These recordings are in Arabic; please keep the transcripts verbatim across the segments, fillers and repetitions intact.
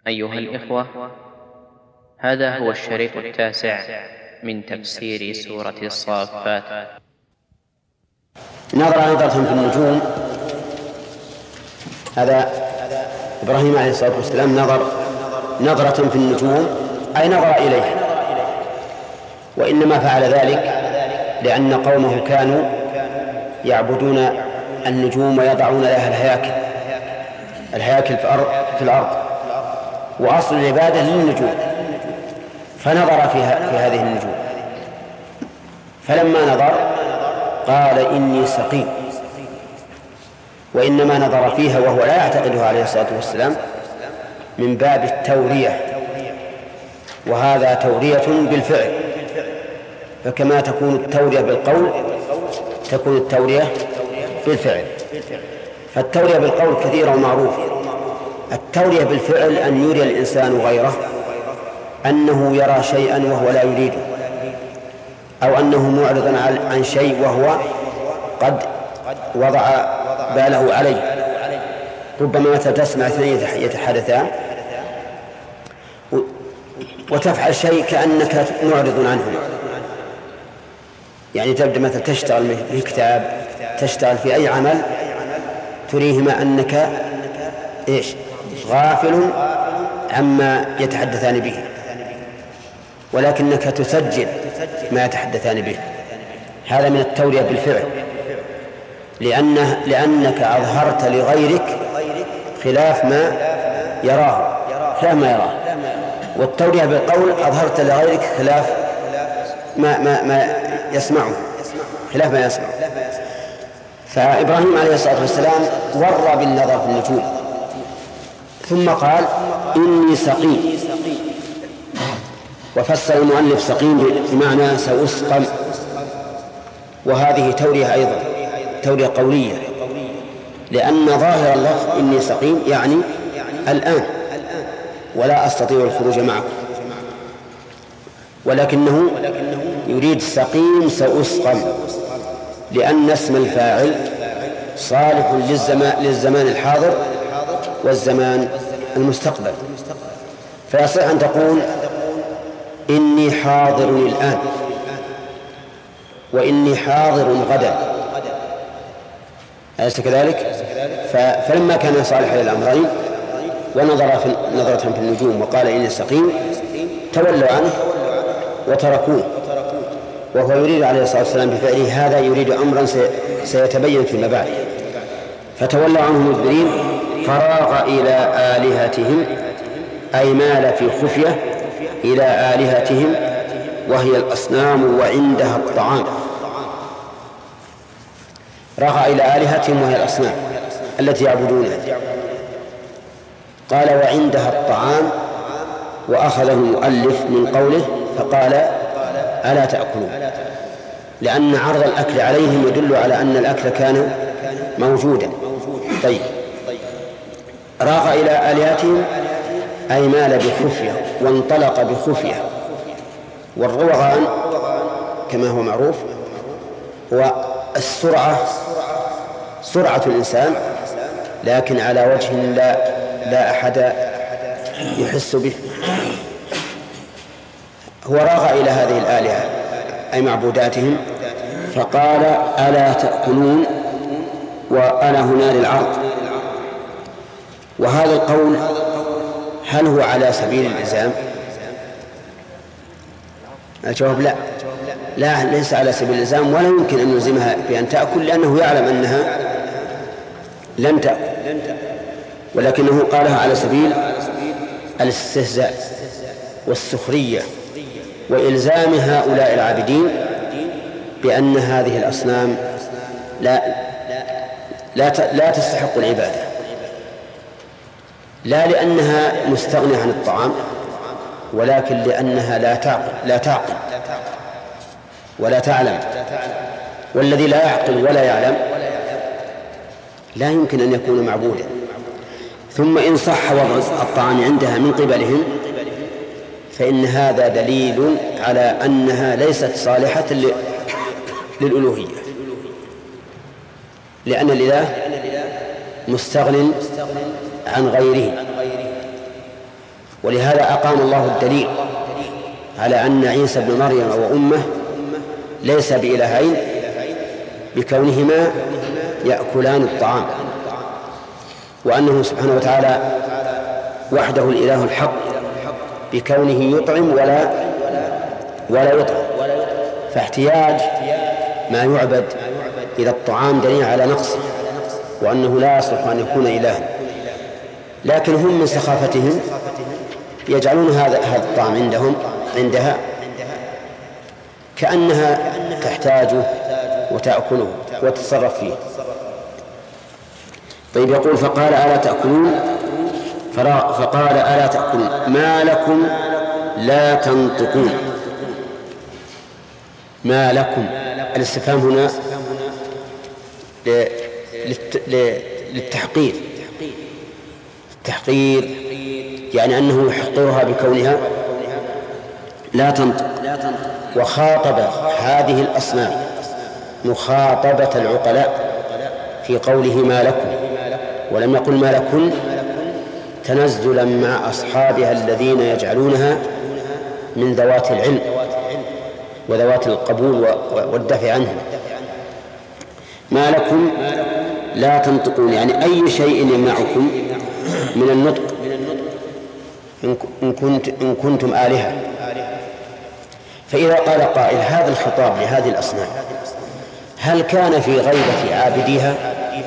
أيها الإخوة، هذا هو الشريط التاسع من تفسير سورة الصافات. نظر نظرة في النجوم. هذا إبراهيم عليه الصلاة والسلام نظر نظرة في النجوم، أي نظر إليها، وإنما فعل ذلك لأن قومه كانوا يعبدون النجوم ويضعون لها الهياكل الهياكل في الأرض، وأصل العبادة للنجوم، فنظر فيها في هذه النجوم. فلما نظر قال إني سقيم، وإنما نظر فيها وهو لا يعتقدها عليه الصلاة والسلام من باب التورية، وهذا تورية بالفعل، فكما تكون التورية بالقول تكون التورية بالفعل. فالتورية بالقول كثيرة ومعروفة. التورية بالفعل أن يري الإنسان غيره أنه يرى شيئا وهو لا يريده، أو أنه معرض عن شيء وهو قد وضع باله عليه. ربما مثلا تسمع اثنين يتحدثان وتفعل شيء كأنك معرض عنه، يعني تبدأ مثلا تشتغل في كتاب، تشتغل في أي عمل، تريهما أنك إيش غافل عما يتحدثان به، ولكنك تسجل ما يتحدثان به. هذا من التورية بالفعل، لأنه لأنك أظهرت لغيرك خلاف ما يراه خلاف ما يراه والتورية بالقول أظهرت لغيرك خلاف ما, ما, ما يسمعه خلاف ما يسمعه. فإبراهيم عليه الصلاة والسلام ورى بالنظر في النجوم، ثم قال إني سقيم، وفسر المؤلف سقيم بمعنى سأسقم، وهذه تورية أيضا تورية قولية، لأن ظاهر اللفظ إني سقيم يعني الآن ولا أستطيع الخروج معكم، ولكنه يريد سقيم سأسقم، لأن اسم الفاعل صالح للزمان, للزمان الحاضر والزمان المستقبل، فيصح أن تقول إني حاضر الآن وإني حاضر غدا، أليس كذلك؟ فلما كان صالحا للأمرين ونظر في نظرة في النجوم وقال إني سقيم، تولوا عنه وتركوه، وهو يريد عليه الصلاة والسلام بفعله هذا يريد أمرا سيتبين فيما بعد. فتولوا عنه مدبرين، فراغ إلى آلهتهم، أي مال في خفية إلى آلهتهم وهي الأصنام وعندها الطعام. راغ إلى آلهتهم وهي الأصنام التي يعبدونها. قال وعندها الطعام، وأخذه المؤلف من قوله فقال ألا تأكلون، لأن عرض الأكل عليهم يدل على أن الأكل كان موجودا. طيب، راغ إلى آلهتهم أي مال بخفية وانطلق بخفية، والروغان كما هو معروف هو السرعة، سرعة الإنسان لكن على وجه لا, لا أحد يحس به. هو راغ إلى هذه الآلهة أي معبوداتهم، فقال ألا تأكلون، وأنا هنا للعرض. وهذا القول هل هو على سبيل الإلزام؟ الجواب لا لا ليس على سبيل الإلزام، ولا يمكن أن يلزمها بأن تأكل، لأنه يعلم أنها لن تأكل، ولكنه قالها على سبيل الاستهزاء والسخرية وإلزام هؤلاء العابدين بأن هذه الأصنام لا لا لا تستحق العبادة، لا لأنها مستغنية عن الطعام، ولكن لأنها لا تعقل لا تعقل ولا تعلم، والذي لا يعقل ولا يعلم لا يمكن أن يكون معبودا. ثم إن صح وضع الطعام عندها من قبلهم فإن هذا دليل على أنها ليست صالحة للألوهية، لأن الإله مستغن عن غيره. ولهذا أقام الله الدليل على أن عيسى بن مريم وأمه ليس بإلهين بكونهما يأكلان الطعام، وأنه سبحانه وتعالى وحده الإله الحق بكونه يطعم ولا ولا يطعم، فاحتياج ما يعبد إلى الطعام دليل على نقصه وأنه لا يصلح أن يكون إلها. لكن هم من سخافتهم يجعلون هذا هذا الطعام عندهم عندها كأنها تحتاجه وتأكله وتتصرف فيه. طيب، يقول فقال ألا تأكلون، فقال ألا تأكلون ما لكم لا تنطقون. ما لكم، الاستفهام هنا للتحقير، التحقير يعني أنه يحقرها بكونها لا تنطق. وخاطب هذه الأصنام مخاطبة العقلاء في قوله ما لكم، ولم يقل ما لكن تنزلا مع أصحابها الذين يجعلونها من ذوات العلم وذوات القبول والدفع عنهم. ما لكم لا تنطقون، يعني أي شيء يمنعكم من النطق إن, كنت إن كنتم آلهة. فإذا قال قائل هذا الخطاب لهذه الأصنام هل كان في غيبة عابديها؟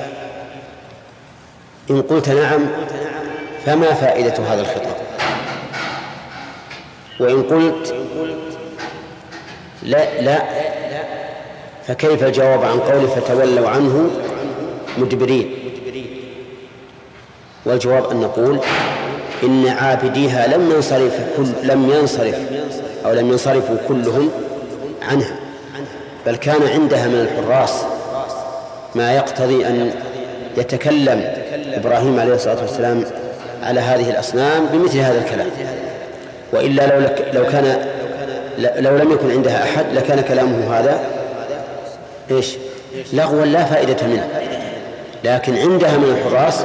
إن قلت نعم فما فائدة هذا الخطاب؟ وإن قلت لا لا فكيف الجواب عن قوله فتولوا عنه مدبرين؟ والجواب أن نقول إن عابديها لم ينصرف كل لم ينصرف أو لم ينصرفوا كلهم عنها، بل كان عندها من الحراس ما يقتضي أن يتكلم إبراهيم عليه الصلاة والسلام على هذه الأصنام بمثل هذا الكلام. وإلا لو, لك لو كان لو لم يكن عندها أحد لكان كلامه هذا إيش؟ لغوا لا فائدة منه. لكن عندها من الحراس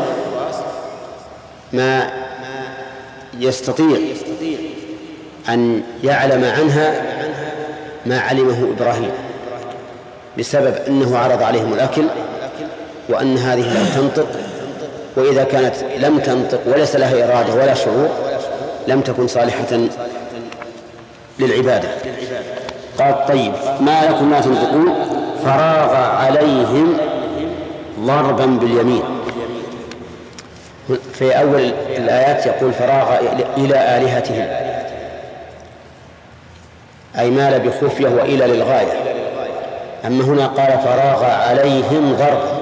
ما يستطيع أن يعلم عنها ما علمه إبراهيم، بسبب أنه عرض عليهم الأكل وأن هذه لم تنطق، وإذا كانت لم تنطق وليس لها إرادة ولا شعور لم تكن صالحة للعبادة. قال طيب ما لكم لا تنطقون، فراغ عليهم ضربا باليمين. في أول الآيات يقول فراغ إلى آلهتهم، أي مال بخفية وإلى للغاية. أما هنا قال فراغ عليهم ضربا،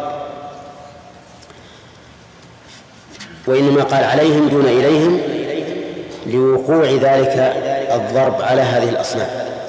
وإنما قال عليهم دون إليهم لوقوع ذلك الضرب على هذه الأصنام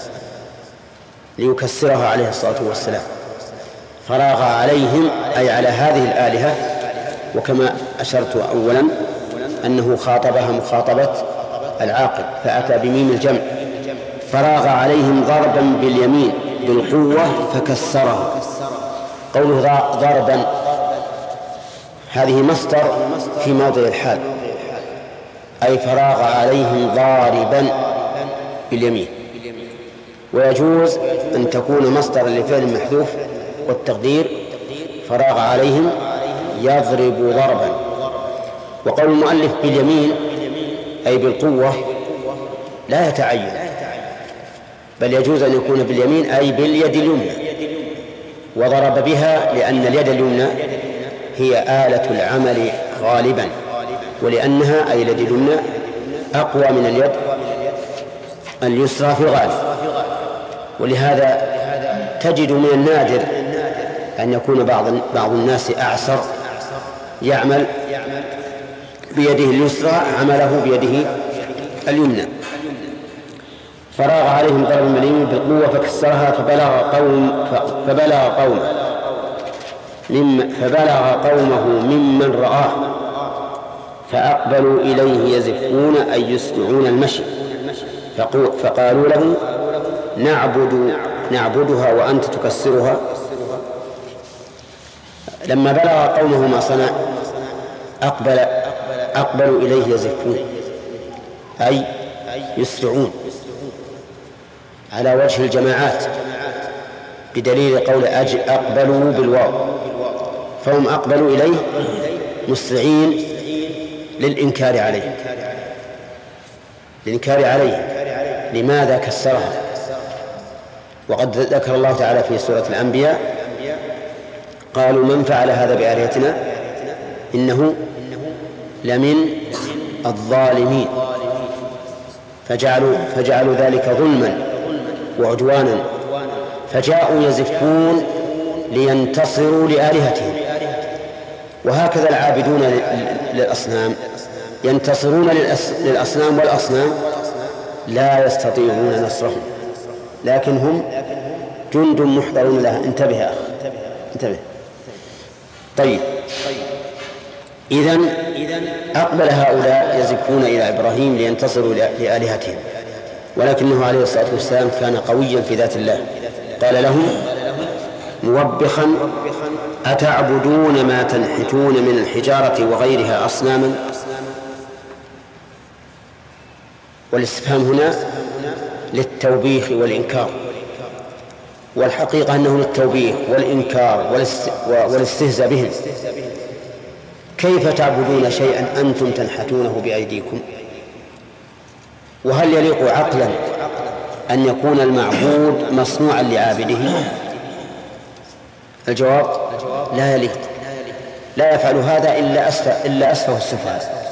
ليكسرها عليه الصلاة والسلام. فراغ عليهم أي على هذه الآلهة، وكما أشرت أولا أنه خاطبها مخاطبة العاقل فأتى بميم الجمع. فراغ عليهم ضربا باليمين بالقوة فكسره. قوله ضربا هذه مصدر في موضع الحال، أي فراغ عليهم ضاربا باليمين. ويجوز أن تكون مصدر لفعل محذوف والتقدير فراغ عليهم يضرب ضربا. وقول المؤلف باليمين أي بالقوة لا يتعين، بل يجوز أن يكون باليمين أي باليد اليمنى، وضرب بها لأن اليد اليمنى هي آلة العمل غالبا، ولأنها أي اليد اليمنى أقوى من اليد اليسرى في الغالب. ولهذا تجد من النادر أن يكون بعض بعض الناس أعسر يعمل بيده اليسرى عمله بيده اليمنى. فراغ عليهم ضربا باليمين بالقوة فكسرها فبلغ قوم فبلغ قوم فبلغ قومه ممن رآه فأقبلوا إليه يزفون أي يسرعون المشي، فقالوا له نعبد نعبدها وأنت تكسرها. لما بلغ قومه ما صنع أقبل أقبلوا إليه يزفون، أي يسرعون على وجه الجماعات بدليل قول أجل أقبلوا بالواو، فهم أقبلوا إليه مسرعين للإنكار عليه للإنكار عليه لماذا كسرها؟ وقد ذكر الله تعالى في سورة الأنبياء قالوا من فعل هذا بآلهتنا إنه لمن الظالمين، فجعلوا, فجعلوا ذلك ظلما وعدوانا، فجاءوا يزفون لينتصروا لآلهتهم. وهكذا العابدون للأصنام ينتصرون للأصنام، والأصنام لا يستطيعون نصرهم، لكن هم جند محضرون لها. انتبه يا أخي، انتبه. طيب، إذن أقبل هؤلاء يزفون إلى إبراهيم لينتصروا لآلهتهم، ولكنه عليه الصلاة والسلام كان قويا في ذات الله. قال لهم موبخا أتعبدون ما تنحتون من الحجارة وغيرها أصناما؟ والاستفهام هنا للتوبيخ والإنكار، والحقيقة أنه للتوبيخ والإنكار والاستهزاء بهم. كيف تعبدون شيئا أنتم تنحتونه بأيديكم؟ وهل يليق عقلا أن يكون المعبود مصنوعا لعابده؟ الجواب لا يليق، لا يفعل هذا إلا أسفه, إلا أسفه السفهاء.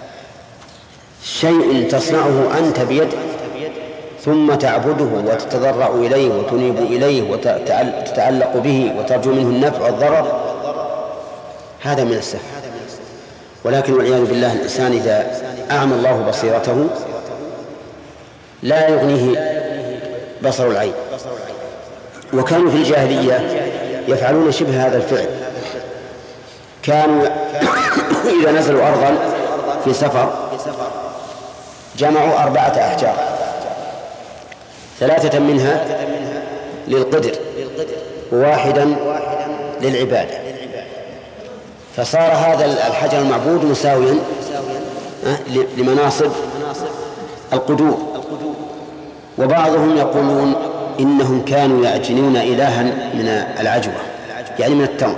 شيء تصنعه أنت بيدك ثم تعبده وتتضرع إليه وتنيب إليه وتتعلق به وترجو منه النفع والضرر، هذا من السفه. ولكن والعياذ بالله الإنسان إذا أعمى الله بصيرته لا يغنيه بصر العين. وكانوا في الجاهلية يفعلون شبه هذا الفعل. كانوا إذا نزلوا أرضا في سفر جمعوا أربعة أحجار، ثلاثة منها للقدر وواحدا للعبادة، فصار هذا الحجر المعبود مساويا لمناصب القدور. وبعضهم يقولون إنهم كانوا يعجنون إلها من العجوة، يعني من التمر،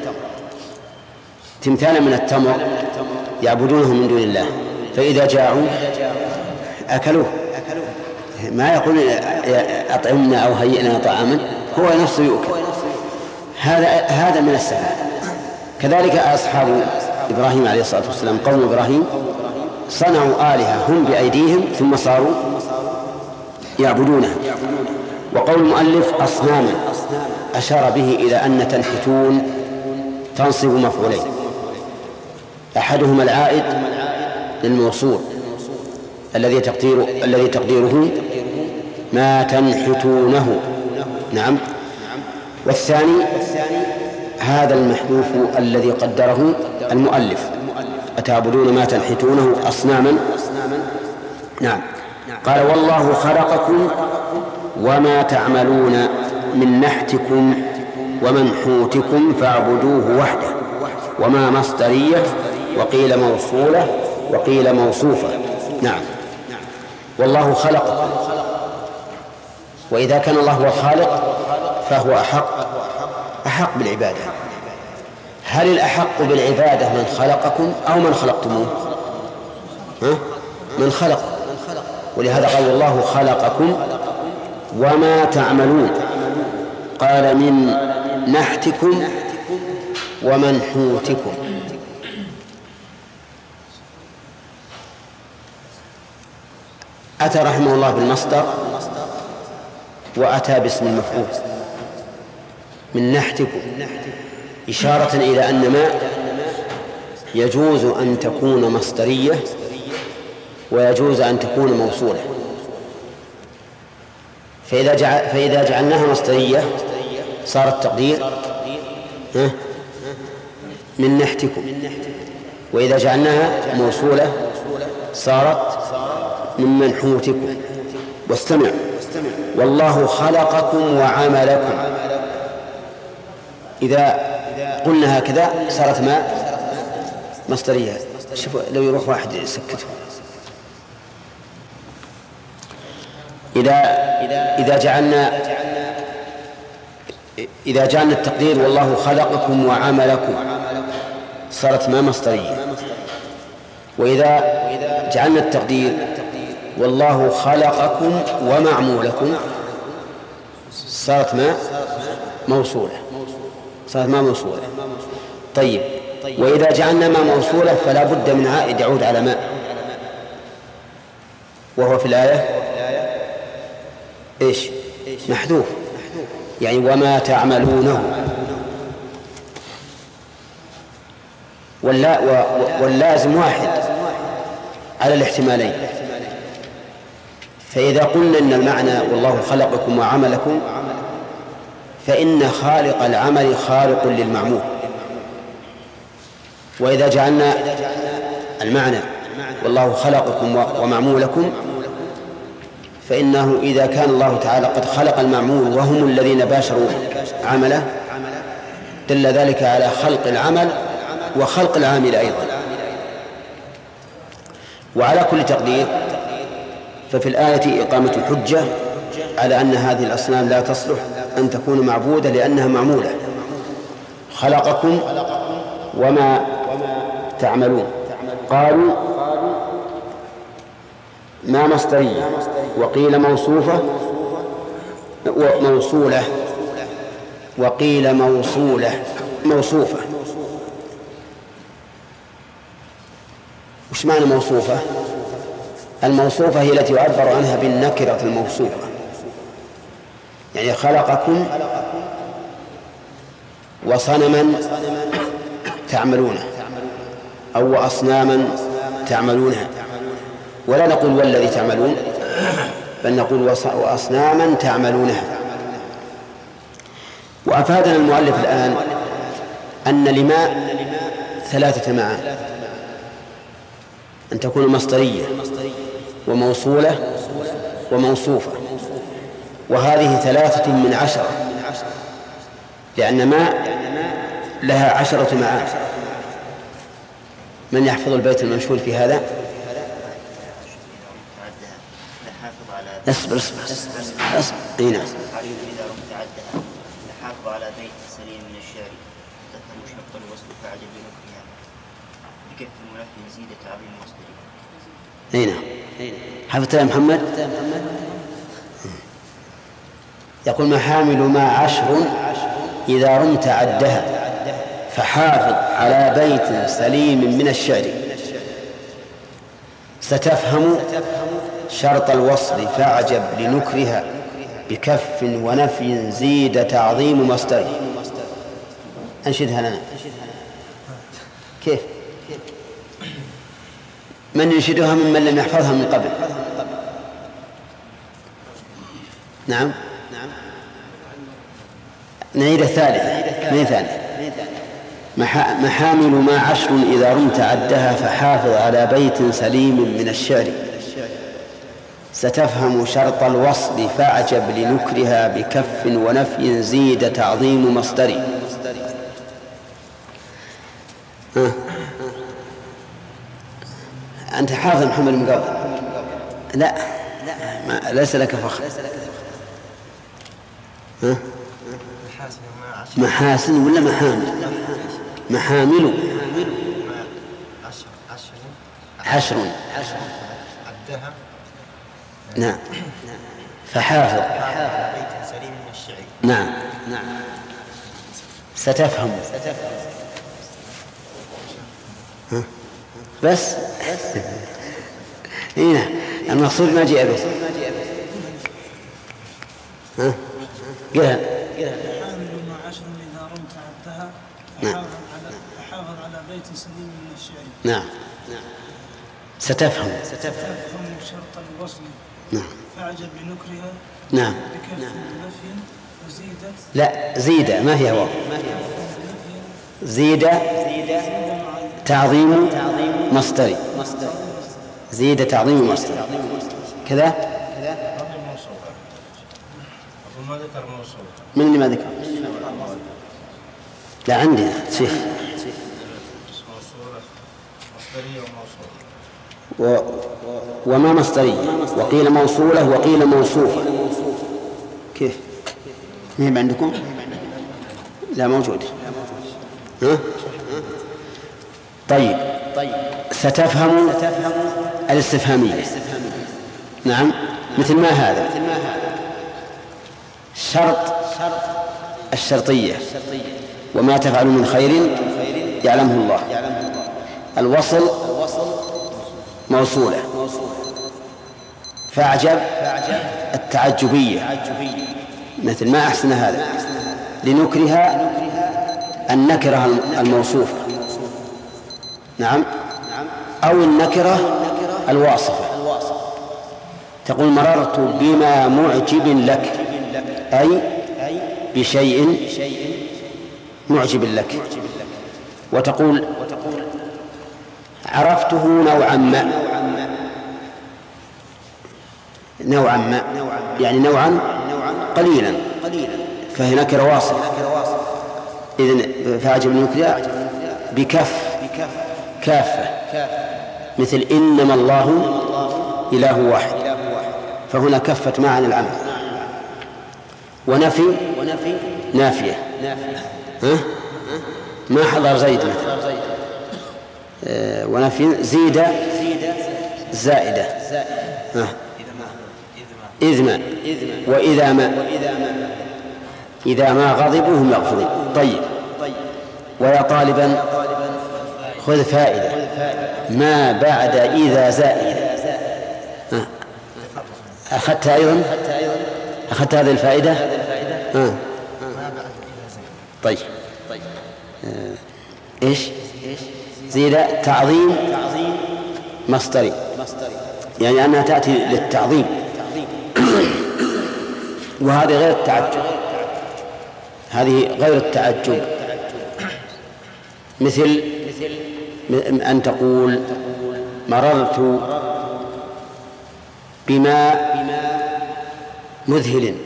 تمثالا من التمر يعبدونه من دون الله، فإذا جاعوا أكلوه. ما يقول أطعمنا أو هيئنا طعاما، هو نفسه يؤكل. هذا هذا من السفه. كذلك أصحاب إبراهيم عليه الصلاة والسلام، قوم إبراهيم صنعوا آلهة هم بأيديهم ثم صاروا يعبدونها. وقول المؤلف أصناما أشار به إلى أن تنحتون تنصب مفعولين، أحدهما العائد للموصول الذي تقديره الذي تقديره ما تنحتونه، نعم، والثاني هذا المحذوف الذي قدره المؤلف أتعبدون ما تنحتونه أصناما، نعم. قال والله خلقكم وما تعملون من نحتكم ومنحوتكم فاعبدوه وحده، وما مصدرية وقيل موصولة وقيل موصوفة، نعم. والله خلقكم، وإذا كان الله هو الخالق فهو أحق أحق بالعبادة. هل الأحق بالعبادة من خلقكم أو من خلقتموه؟ ها؟ من خلق. ولهذا قال الله خلقكم وما تعملون، قال من نحتكم ومنحوتكم. أتى رحمه الله بالمصدر وأتى باسم المفعول من نحتكم، إشارة إلى أن ما يجوز أن تكون مصدرية ويجوز أن تكون موصولة. فإذا, جعل فإذا جعلناها مصدرية صار التقدير من نحتكم، وإذا جعلناها موصولة صارت من منحوتكم. واستمع، والله خلقكم وعملكم. إذا قلنا هكذا صارت ما مصدرية. شوفوا لو يروح واحد يسكته. إذا إذا جعلنا إذا جعلنا التقدير والله خلقكم وعملكم صارت ما مصدرية، وإذا جعلنا التقدير والله خلقكم ومعمولكم صارت ما موصولة صارت ما موصولة. طيب، وإذا جعلنا ما موصولة فلا بد من عائد يعود على ما، وهو في الآية إيش؟ محذوف، يعني وما تعملونه. واللا واللازم واحد على الاحتمالين. فإذا قلنا إن المعنى والله خلقكم وعملكم فإن خالق العمل خالق للمعمول. وإذا جعلنا المعنى والله خلقكم ومعمولكم فإنه إذا كان الله تعالى قد خلق المعمول وهم الذين باشروا عمله دل ذلك على خلق العمل وخلق العامل أيضا. وعلى كل تقدير ففي الآية إقامة الحجة على أن هذه الأصنام لا تصلح أن تكون معبودة لأنها معمولة. خلقكم وما تعملون. قالوا ما مصدرية، وقيل موصوفة موصولة، وقيل موصولة موصوفة. وش معنى موصوفة؟ الموصوفة هي التي يعبر عنها بالنكرة الموصوفة، يعني خلقكم وصنما تعملونه أو أصناما تعملونها، ولا نقول والذي تعملون بل نقول وأصناما تعملونها. وأفادنا المؤلف الآن أن لما ثلاثة معاني: أن تكون مصدرية وموصولة وموصوفة، وهذه ثلاثة من عشرة، لأن ما لها عشرة معاني. من يحفظ البيت المنشور في هذا؟ اصبر اصبر اصبر اي نعم. إذا رمت عدها لحافظ على بيت سليم من الشعر تفهم شرط الوصل فعجب بنكرها بكف المنفي زيدة عظيم مصدرها. اي نعم. حفظت يا محمد؟ يقول محامل ما عشر إذا رمت عدها فحافظ على بيت سليم من الشعر ستفهم شرط الوصل فاعجب لنكرها بكف ونفي زيد تعظيم مصدره. أنشدها لنا. كيف؟ من ينشدها ممن لم يحفظها من قبل؟ نعم. نعيد الثالثة. من ثانية؟ محامل ما عشر إذا رمت عدها فحافظ على بيت سليم من الشعر ستفهم شرط الوصل فاعجب لنكرها بكف ونفي زيد تعظيم مصدري. ها. أنت حافظ محمد من قبل؟ لا، ما ليس لك فخر. ها؟ محاسن ولا محامل؟ محامل حشر. نعم. فحافظ نعم ستفهم. ها؟ بس هنا المقصود ما جاء به. ها قلها. نعم. فحافظ على بيت سليم من الشعر. نعم. ستفهم. ستفهم شرط الوصل. نعم. فاعجب بنكرها. نعم. بكف ونفي وزيدت. لا، زيد ما هي واو. زيد تعظيم مصدري. زيد تعظيم مصدري كذا. من اللي ما ذكر؟ لا عندي شيخ. و... وما مصدرية. وقيل موصولة وقيل موصوفة. كيف؟ مهم عندكم؟ لا موجود. ها؟ طيب ستفهم الاستفهامية. نعم مثل ما هذا شرط الشرطية وما تفعل من خير يعلمه الله. الوصل موصولة. فأعجب التعجبية مثل ما أحسن هذا لنكره النكرة الموصوفة. نعم أو النكرة الواصفة. تقول مررت بما معجب لك أي بشيء معجب لك. وتقول عرفته نوعا ما نوعا ما يعني نوعا قليلا فهي نكرة واصفة. إذن فأعجب النكرة بكف كافة مثل إنما الله إله واحد فهنا كفت معا العمل. ونفي نافية ها؟ ما حضر زيد مثلا. آه ونفي زيد زائدة ها؟ إذ ما وإذا ما إذا ما غضبوا هم يغفرون. طيب ويا طالبا خذ فائدة ما بعد إذا زائدة. أخذت أيضا أخذت هذه الفائدة. آه. طيب آه. إيش زيد تعظيم مصدري يعني أنها تأتي للتعظيم وهذه غير التعجب. هذه غير التعجب مثل أن تقول مررت بما مذهل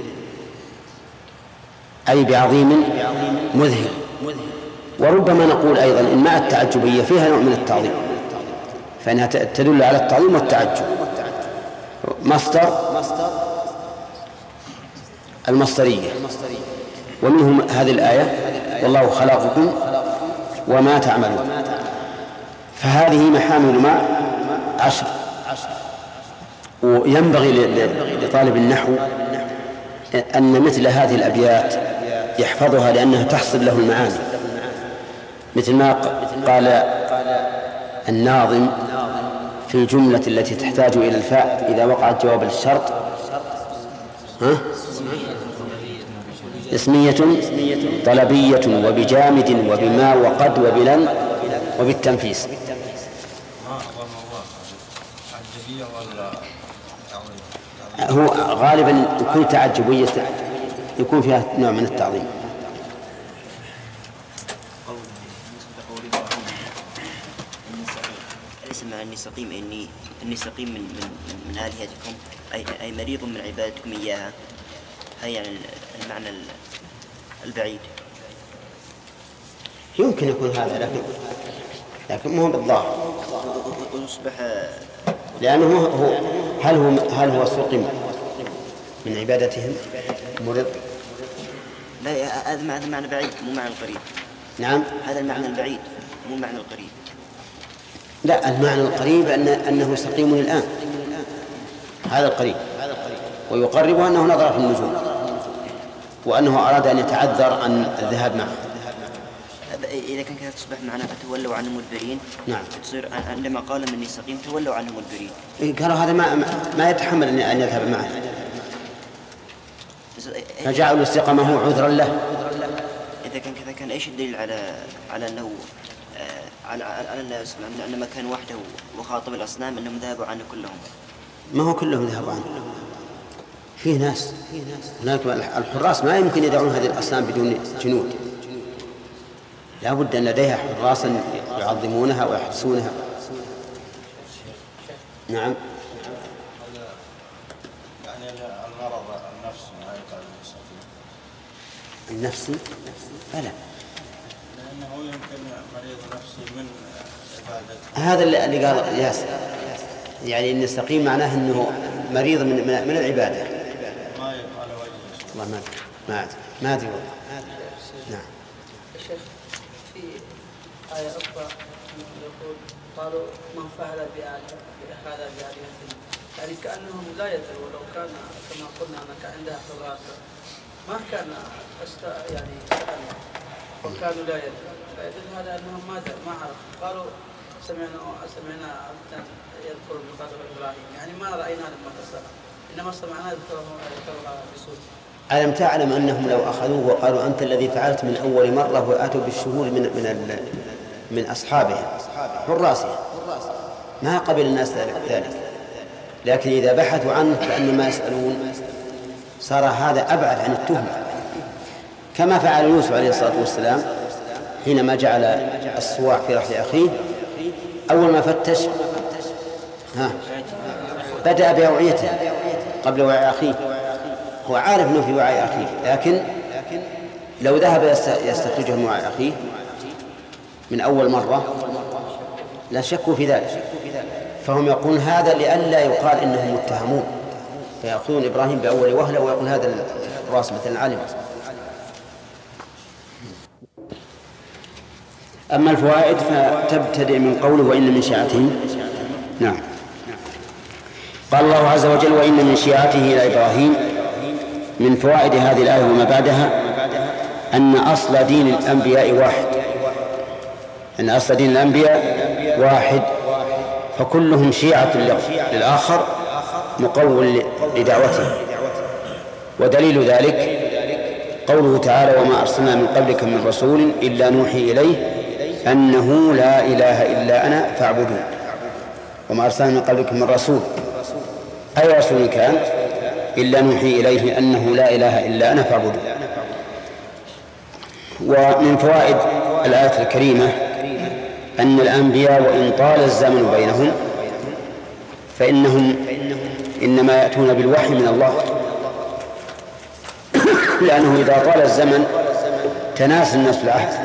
أي بعظيم مذهل. وربما نقول أيضا إن مع التعجبية فيها نوع من التعظيم فإنها تدل على التعظيم والتعجب. مصدر المصدرية ومنهم هذه الآية والله خلقكم وما تعملون. فهذه محامل ما عشر. وينبغي لطالب النحو أن مثل هذه الأبيات يحفظها لأنها تحصل له المعاني. مثل ما قال الناظم في الجملة التي تحتاج إلى الفاء إذا وقعت جواب الشرط ها؟ اسمية طلبية وبجامد وبما وقد وبلن وبالتنفيس. هو غالبا يكون تعجبية يكون فيها نوع من التعظيم. اسمع أني سقيم إني أني سقيم من من من آلهتكم أي أي مريض من عبادتكم إياها. هي يعني المعنى البعيد. يمكن يكون هذا لكن لكن مو بالظاهر. ويصبح لأنه هو هل هو هل هو سقم من عبادتهم مرض؟ لا هذا هذا معنى بعيد مو معنى القريب. نعم هذا المعنى البعيد مو معنى القريب. لا المعنى القريب أن أنه سقيم الآن هذا القريب ويقرب أنه نظر في النجوم وأنه أراد أن يتعذر عن الذهاب معه. إذا كان كذا تصبح معنا فتولوا عنه مدبرين. نعم تصير عندما قال مني سقيم تولوا عنه مدبرين. قالوا هذا ما ما يتحمل أن يذهب معه فجعلوا استقامه عذرا له. إذا كان كذا كان إيش الدليل على على أنه على على أن ما كان وحده وخاطب الأصنام أنهم ذهبوا عنه كلهم؟ ما هو كلهم ذهبوا عنه. فيه ناس هناك الحراس ما يمكن يدعون هذه الأصنام بدون جنود. لا بد أن لديها حراسا يعظمونها ويحرسونها. نعم يعني المرض النفسي ما يقع النفسي بلى لأنه يمكن مريض نفسي من عبادته. هذا اللي قال ياسر يعني إن السقيم معناه أنه مريض من, من العبادة. ما على وجه والله ما أدري ما أدري ما أدري والله. نعم. الشيخ في آية أخرى يقول قالوا من فعل بهذا بآلهتنا، يعني كأنهم لا يدروا لو كان كما قلنا أنك عندها حضارات ما كان أست يعني سألوا وكانوا لا يدروا، فيدل هذا أنهم ما ما عرفوا. قالوا سمعنا سمعنا عبدا يذكر بقدر إبراهيم، يعني ما رأينا لما تصل إنما سمعنا ذكرها بصوت. ألم تعلم أنهم لو أخذوه وقالوا أنت الذي فعلت من أول مرة وآتوا بالشهود من من من أصحابه حراسه ما قبل الناس ذلك، لكن إذا بحثوا عنه كأنما يسألون صار هذا أبعد عن التهمة، كما فعل يوسف عليه الصلاة والسلام حينما جعل الصواع في رحل أخيه. أول ما فتش ها بدأ بأوعيته قبل وعاء أخيه، هو عارف أنه في وعاء أخيه، لكن لو ذهب يستخرجه من وعاء أخيه من أول مرة لا شكوا في ذلك، فهم يقولون هذا لئلا يقال إنهم متهمون، فيأخذون إبراهيم بأول وهلة ويقول هذا الراس مثلا علم. أما الفوائد فتبتدئ من قوله وإن من شيعتهم. نعم. قال الله عز وجل وإن من شيعته إلى إبراهيم. من فوائد هذه الآية وما بعدها أن أصل دين الأنبياء واحد، أن أصل دين الأنبياء واحد، فكلهم شيعة للآخر مقوّل لدعوته. ودليل ذلك قوله تعالى وما أرسلنا من قبلك من رسول إلا نوحي إليه أنه لا إله إلا أنا فاعبدون. وما أرسلنا من قبلك من رسول أي رسول كان إلا نوحي إليه أنه لا إله إلا أنا فاعبدون. ومن فوائد الآية الكريمة أن الأنبياء وإن طال الزمن بينهم فإنهم إنما يأتون بالوحي من الله، لأنه إذا طال الزمن تناسى الناس العهد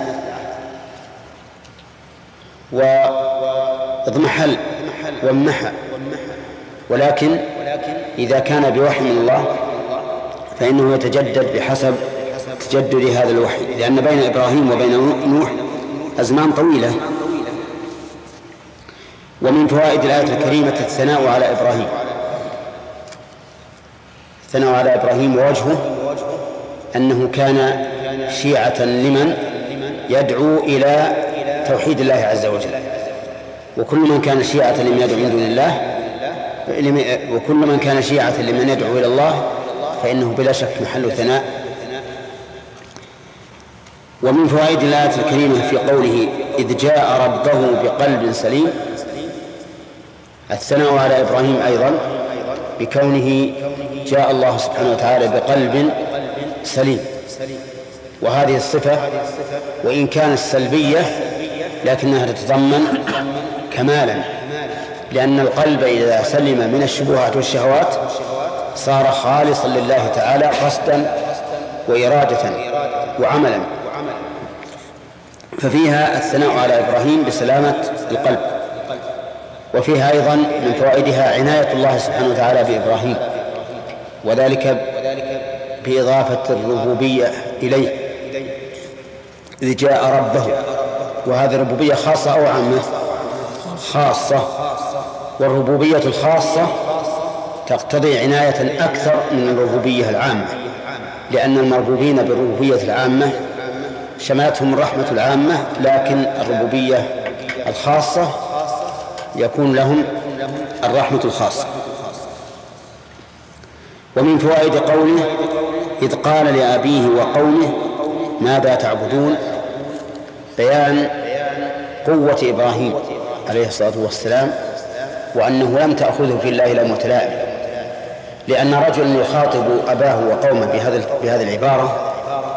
واضمحل وامنحى، ولكن إذا كان بوحي من الله فإنه يتجدد بحسب تجدد هذا الوحي، لأن بين إبراهيم وبين نوح أزمان طويلة. ومن فوائد الآية الكريمة الثناء على إبراهيم، الثناء على إبراهيم ووجهه أنه كان شيعة لمن يدعو إلى توحيد الله عز وجل، وكل من كان شيعة لمن يدعو من دون الله وكل من كان شيعة لمن يدعو إلى الله فإنه بلا شك محل ثناء. ومن فوائد الآية الكريمة في قوله إذ جاء ربه بقلب سليم الثناء على إبراهيم أيضا بكونه جاء الله سبحانه وتعالى بقلب سليم، وهذه الصفة وإن كانت سلبية لكنها تتضمن كمالا، لأن القلب إذا سلم من الشبهات والشهوات صار خالصا لله تعالى قصدا وإرادة وعملا. ففيها الثناء على إبراهيم بسلامة القلب. وفيها أيضا من فوائدها عناية الله سبحانه وتعالى بإبراهيم، وذلك بإضافة الربوبية إليه إذ جاء ربه، وهذه ربوبية خاصة أو عامة؟ خاصة. والربوبية الخاصة تقتضي عناية أكثر من الربوبية العامة، لأن المربوبين بالربوبية العامة شملتهم الرحمة العامة، لكن الربوبية الخاصة يكون لهم الرحمة الخاصة. ومن فوائد قوله إذ قال لأبيه وقومه ماذا تعبدون بيان قوة إبراهيم عليه الصلاة والسلام، وأنه لم تأخذه في الله لومة لائم، لأن رجلا يخاطب أباه وقومه بهذا بهذه العبارة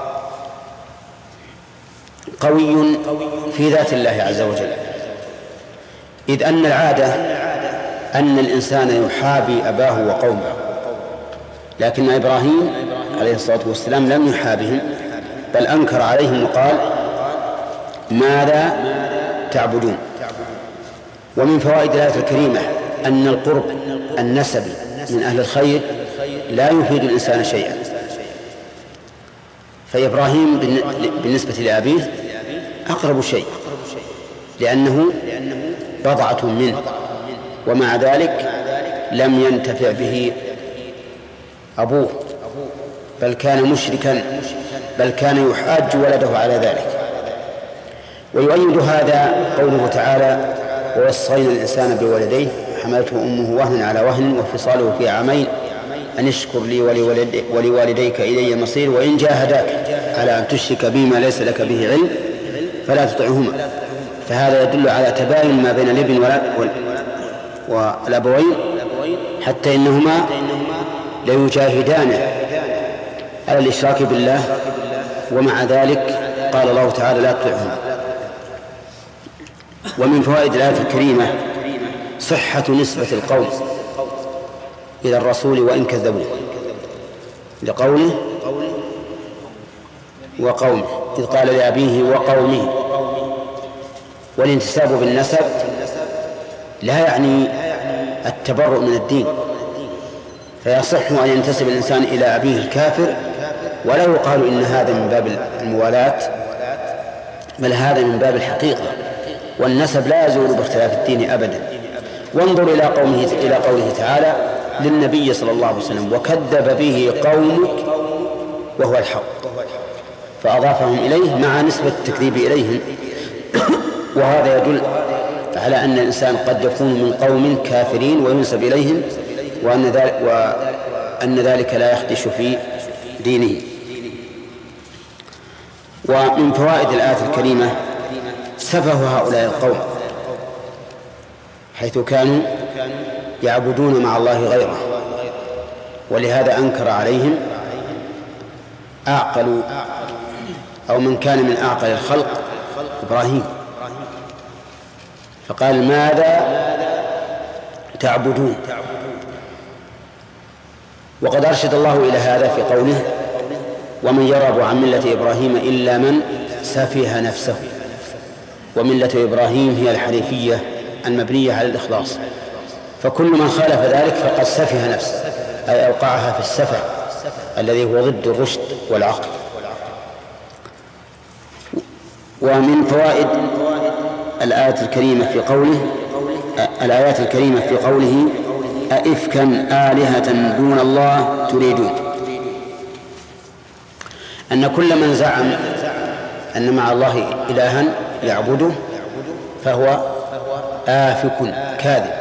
قوي في ذات الله عز وجل، إذ أن العادة أن الإنسان يحابي أباه وقومه، لكن إبراهيم عليه الصلاة والسلام لم يحابهم بل أنكر عليهم وقال ماذا تعبدون. ومن فوائد الآية الكريمة أن القرب النسبي من أهل الخير لا يفيد الإنسان شيئا. فإبراهيم بالنسبة لأبيه أقرب شيء لأنه بضعة منه، ومع ذلك لم ينتفع به أبوه، بل كان مشركا، بل كان يحاج ولده على ذلك. ويؤيد هذا قوله تعالى: ووصينا الإنسان بولديه حملته أمه وهنا على وهن وفصاله في عامين أن اشكر لي ولوالديك إلي المصير وإن جاهداك على أن تشرك بي ما ليس لك به علم فلا تطعهما. فهذا يدل على تباين ما بين الابن والأبوين، حتى إنهما ليجاهدانه على الإشراك بالله، ومع ذلك قال الله تعالى: لا تطعهما. ومن فوائد الآية الكريمة صحة نسبة القول إلى الرسول وإن كذبوه، لقوله وقومه إذ قال لأبيه وقومه. والانتساب بالنسب لا يعني التبرؤ من الدين، فيصح أن ينتسب الإنسان إلى أبيه الكافر ولا يقال إن هذا من باب الموالاة، بل هذا من باب الحقيقة، والنسب لا يزول باختلاف الدين أبدا. وانظر إلى قوله إلى قوله تعالى للنبي صلى الله عليه وسلم: وكذب به قومك وهو الحق، فأضافهم إليه مع نسبة التكذيب إليهم. وهذا يدل على أن الإنسان قد يكون من قوم كافرين وينسب إليهم، وأن ذلك, وأن ذلك لا يخدش في دينه. ومن فوائد الآية الكريمة سفه هؤلاء القوم، حيث كانوا يعبدون مع الله غيره، ولهذا أنكر عليهم أعقل أو من كان من أعقل الخلق إبراهيم، فقال: ماذا تعبدون؟ وقد أرشد الله إلى هذا في قوله: ومن يرغب عن ملة إبراهيم إلا من سفه نفسه. وملة إبراهيم هي الحنيفية المبنية على الإخلاص، فكل من خالف ذلك فقد سفه نفسه، أي أوقعها في السفه الذي هو ضد الرشد والعقل. ومن فوائد الآية الكريمة في قوله الآيات الكريمة في قوله: أئفكا آلهة دون الله تريدون، أن كل من زعم أن مع الله إلها يعبده فهو آفك كاذب،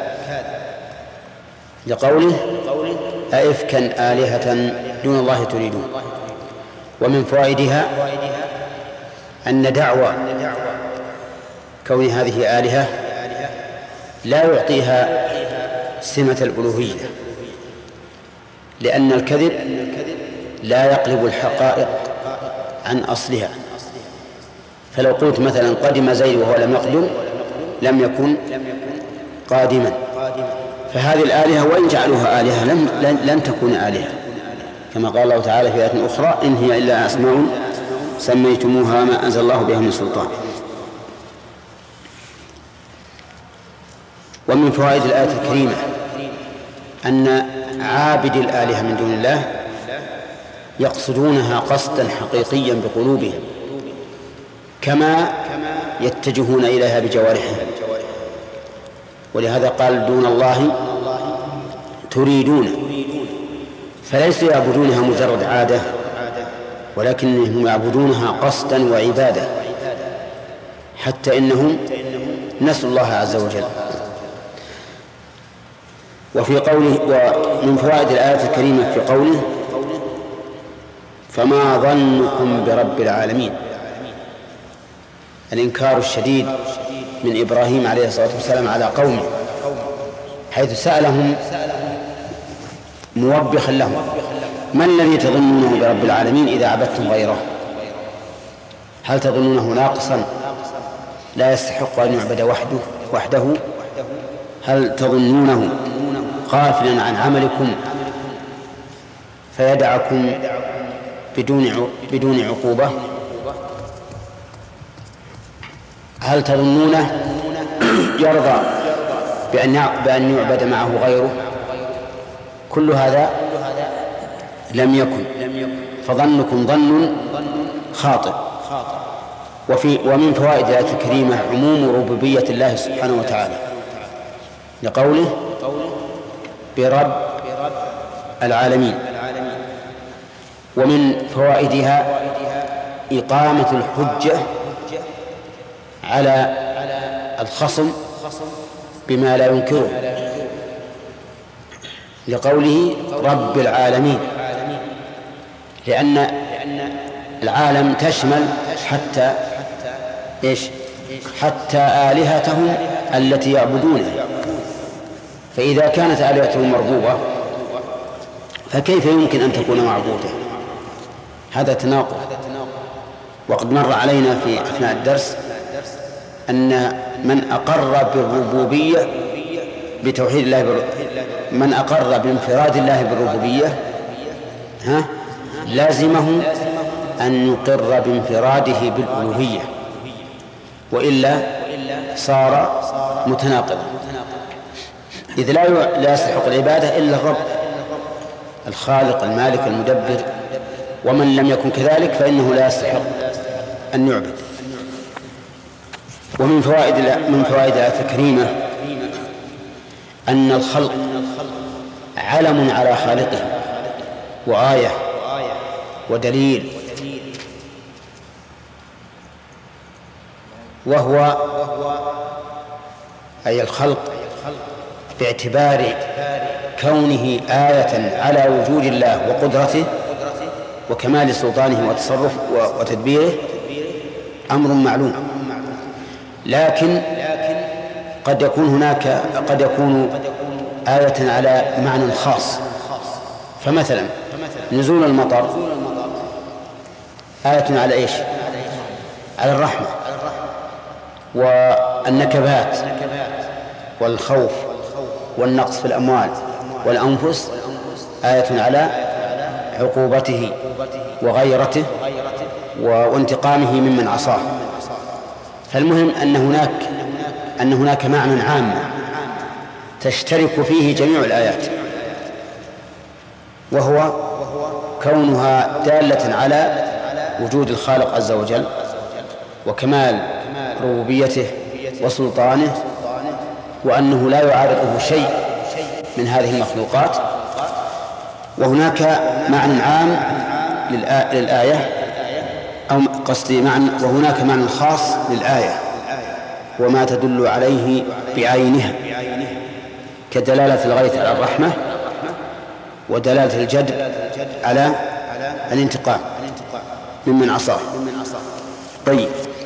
لقوله: أئفكا آلهة دون الله تريدون. ومن فوائدها أن دعوى كون هذه آلهة لا يعطيها سمة الألوهية، لأن الكذب لا يقلب الحقائق عن أصلها. فلو قلت مثلا قدم زيد وهو لم يقدم لم يكن قادما، فهذه الآلهة وإن جعلوها آلهة لن, لن تكون آلهة، كما قال الله تعالى في آية أخرى: إن هي إلا أسماء سميتموها ما أنزل الله بها من سلطان. ومن فوائد الآية الكريمة أن عابد الآلهة من دون الله يقصدونها قصدا حقيقيا بقلوبهم، كما يتجهون إليها بجوارحهم، ولهذا قال: دون الله تريدون، فليسوا يعبدونها مجرد عادة، ولكنهم يعبدونها قصدا وعبادة، حتى إنهم نسوا الله عز وجل. وفي قوله ومن فوائد الآية الكريمة في قوله: فما ظنكم برب العالمين، الإنكار الشديد من إبراهيم عليه الصلاة والسلام على قومه، حيث سألهم موبخا لهم: ما الذي تظنونه برب العالمين إذا عبدتم غيره؟ هل تظنونه ناقصا لا يستحق أن يعبد وحده وحده؟ هل تظنونه غافلا عن عملكم فيدعكم بدون بدون عقوبة؟ هل تظنونه يرضى بأن بأن يعبد معه غيره، كل هذا لم يكن، فظنكم ظن خاطئ. وفي ومن فوائد الآية الكريمة عموم ربوبية الله سبحانه وتعالى لقوله برب العالمين. ومن فوائدها إقامة الحجة على الخصم بما لا ينكره لقوله رب العالمين، لأن العالم تشمل حتى إيش؟ حتى آلهتهم التي يعبدونها، فإذا كانت آلهتهم مربوبة فكيف يمكن أن تكون معبودة؟ هذا تناقض. وقد مر علينا في أثناء الدرس أن من أقر بالربوبية بتوحيد الله بر... من أقر بانفراد الله بالربوبية ها لازمه أن يقر بانفراده بالألوهية، وإلا صار متناقضا، إذ لا لا يستحق العبادة إلا الرب الخالق المالك المدبر، ومن لم يكن كذلك فإنه لا يستحق أن يعبد. ومن فوائد من فوائد الآية الكريمة أن الخلق علم على خالقه وآية ودليل، وهو أي الخلق باعتبار كونه آية على وجود الله وقدرته وكمال سلطانه وتصرف وتدبيره أمر معلوم، لكن قد يكون هناك قد يكون آية على معنى خاص. فمثلا نزول المطر آية على إيش؟ على الرحمة، والنكبات والخوف والنقص في الأموال والأنفس آية على عقوبته وغيرته وانتقامه ممن عصاه. فالمهم أن هناك أن هناك معنى عام تشترك فيه جميع الآيات، وهو كونها دالة على وجود الخالق عز وجل وكمال ربوبيته وسلطانه، وأنه لا يعارضه شيء من هذه المخلوقات. وهناك معنى عام للآية أو قصدي معنى وهناك معنى خاص للآية وما تدل عليه بعينها، كدلالة الغيث على الرحمة ودلالة الجدب على الانتقام ممن عصاه. طيب،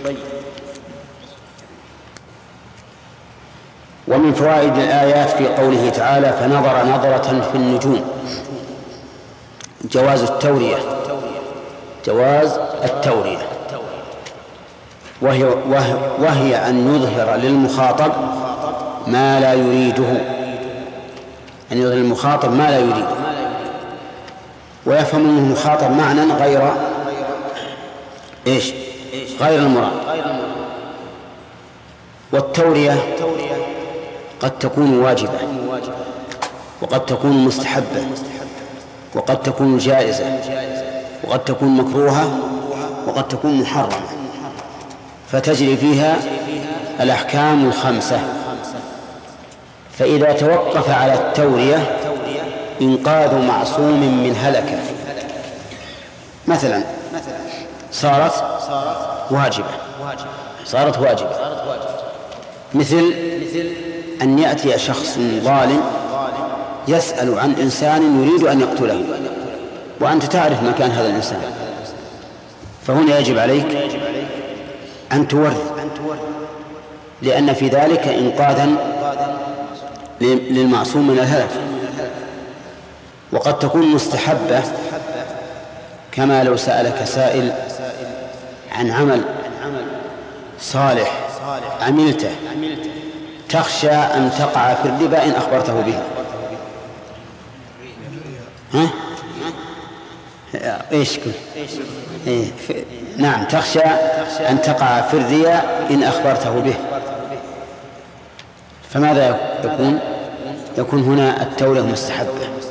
ومن فوائد الآيات في قوله تعالى فنظر نظرة في النجوم جواز التورية جواز التورية وهي, وهي, وهي أن يظهر للمخاطب ما لا يريده، أن يظهر للمخاطب ما لا يريده ويفهم منه المخاطب معنى غير إيش غير المراد. والتورية قد تكون واجبة وقد تكون مستحبة وقد تكون جائزة وقد تكون مكروهة وقد تكون محرمة، فتجري فيها الأحكام الخمسة. فإذا توقف على التورية إنقاذ معصوم من هلكة مثلا صارت واجبة صارت واجبة مثل أن يأتي شخص ظالم يسأل عن إنسان يريد أن يقتله وأنت تعرف مكان هذا الإنسان، فهنا يجب عليك أن تورث، لأن في ذلك إنقاذا للمعصوم من الهلك. وقد تكون مستحبة كما لو سألك سائل عن عمل صالح عملته تخشى أن تقع في الربا إن أخبرته به. ها؟ إيش كل؟ إيه. نعم، تخشى أن تقع في الرياء إن أخبرته به، فماذا يكون يكون هنا التورية مستحبة،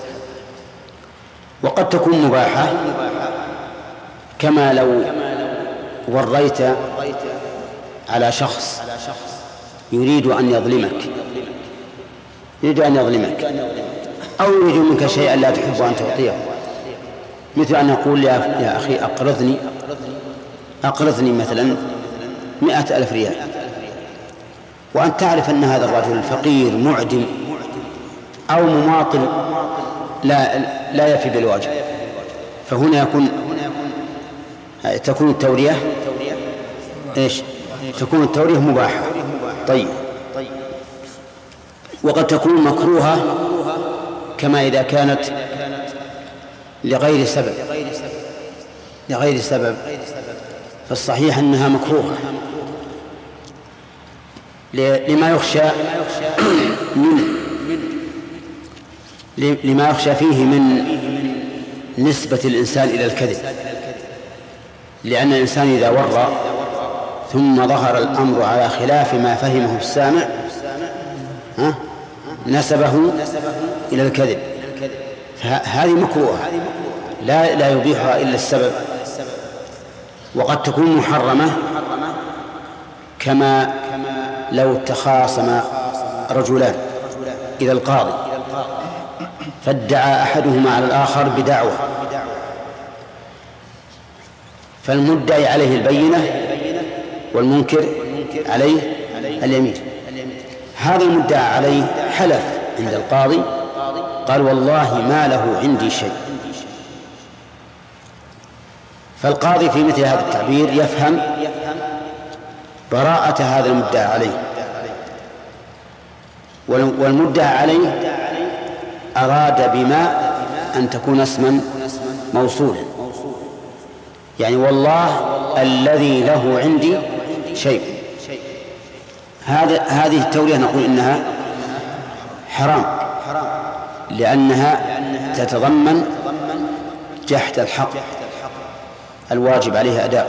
وقد تكون مباحة، كما لو وريت على شخص يريد أن يظلمك يريد أن يظلمك أو يريد منك شيئا لا تحب أن تعطيه، مثل أن يقول يا أخي أقرضني أقرضني مثلا مئة ألف ريال، وأن تعرف أن هذا الرجل فقير معدم أو مماطل لا لا يفي بالواجب، فهنا يكون تكون التورية إيش؟ تكون التورية مباحة. طيب، وقد تكون مكروهة كما إذا كانت لغير سبب لغير سبب فالصحيح أنها مكروهة لما يخشى منه لما يخشى فيه من نسبة الإنسان إلى الكذب، لأن الإنسان إذا ورى ثم ظهر الأمر على خلاف ما فهمه السامع ها نسبه إلى الكذب، فهذه مكروهة لا لا يبيحها إلا السبب. وقد تكون محرمة كما لو تخاصم رجلان إلى القاضي فادعى أحدهما على الآخر بدعوى، فالمدعي عليه البينة والمنكر عليه اليمين. هذا المدعى عليه حلف عند القاضي قال والله ما له عندي شيء، فالقاضي في مثل هذا التعبير يفهم براءة هذا المدعى عليه، والمدعى عليه أراد بما أن تكون اسما موصولا، يعني والله الذي له عندي شيء. هذا هذه التورية نقول إنها حرام لأنها تتضمن جحد الحق الواجب عليه أداء.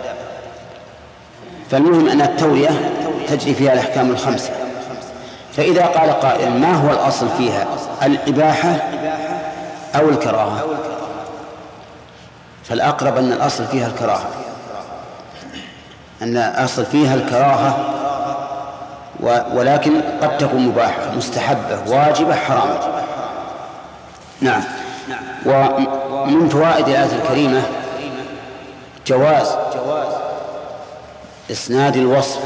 فالمهم أن التورية تجري فيها الأحكام الخمسة. فإذا قال قائل ما هو الأصل فيها، الإباحة أو الكراهة؟ فالأقرب أن الأصل فيها الكراهة، أن الأصل فيها الكراهة، ولكن قد تكون مباحة مستحبة واجبة حرام. نعم. ومن فوائد الآية الكريمة جواز إسناد الوصف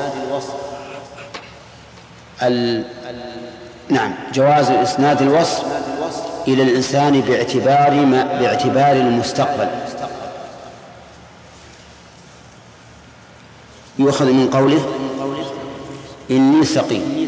ال... نعم جواز إسناد الوصف إلى الإنسان باعتبار ما باعتبار المستقبل، يؤخذ من قوله إني سقيم،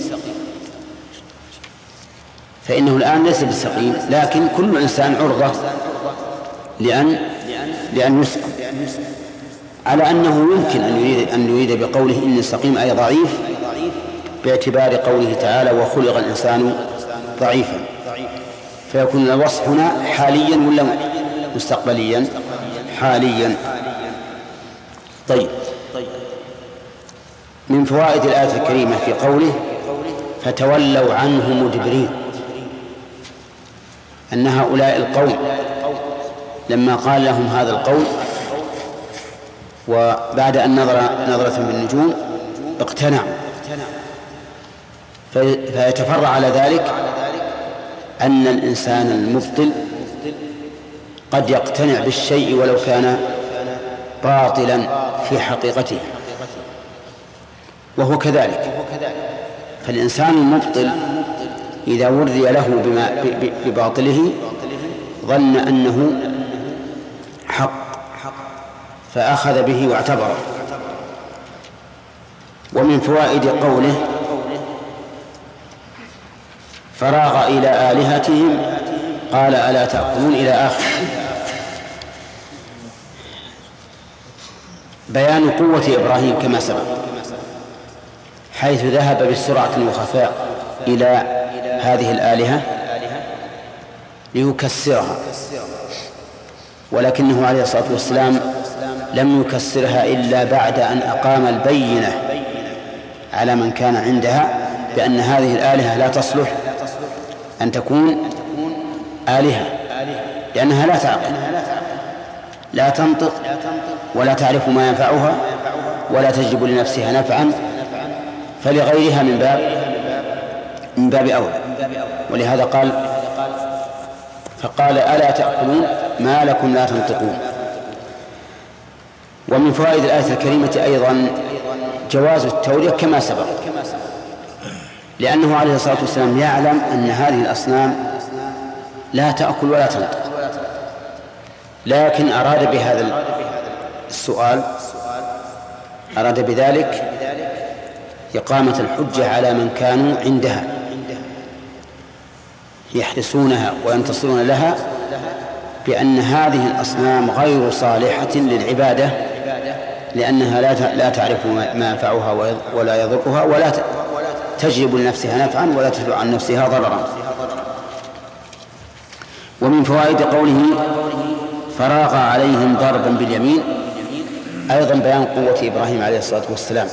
فإنه الآن ليس بالسقيم، لكن كل إنسان عرضة لأن لأن يسقم، على أنه يمكن أن يريد أن يريد بقوله إني سقيم أي ضعيف باعتبار قوله تعالى وخلق الإنسان ضعيفا، فيكون الوصف هنا حاليا ولا مستقبليا؟ حاليا. طيب، من فوائد الآية الكريمة في قوله فتولوا عنه مدبرين، أن هؤلاء القوم لما قال لهم هذا القول وبعد أن نظر نظرة بالنجوم اقتنعوا، فيتفرع على ذلك أن الإنسان المبطل قد يقتنع بالشيء ولو كان باطلا في حقيقته، وهو كذلك. فالإنسان المبطل إذا وري له بما بباطله ظن أنه حق فأخذ به واعتبره. ومن فوائد قوله فراغ إلى آلهتهم قال ألا تأكلون إلى آخر، بيان قوة إبراهيم كما سبق، حيث ذهب بسرعة وخفاء إلى هذه الآلهة ليكسرها، ولكنه عليه الصلاة والسلام لم يكسرها إلا بعد أن أقام البينة على من كان عندها بأن هذه الآلهة لا تصلح أن تكون آلهة، لأنها لا تعقل، لا تنطق ولا تعرف ما ينفعها ولا تجلب لنفسها نفعا، فلغيرها من باب من باب أولى. ولهذا قال فقال ألا تأكلون ما لكم لا تنطقون. ومن فوائد الآية الكريمة أيضا جواز التورية كما سبق، لأنه عليه الصلاة والسلام يعلم أن هذه الأصنام لا تأكل ولا تنطق، لكن أراد بهذا السؤال أراد بذلك إقامة الحجة على من كانوا عندها يحرسونها وينتصرون لها بأن هذه الأصنام غير صالحة للعبادة، لأنها لا تعرف ما ينفعها ولا يضرها ولا تجلب لنفسها نفعا ولا تدفع عن نفسها ضررا. ومن فوائد قوله فراغ عليهم ضربا باليمين أيضا بيان قوة إبراهيم عليه الصلاة والسلام.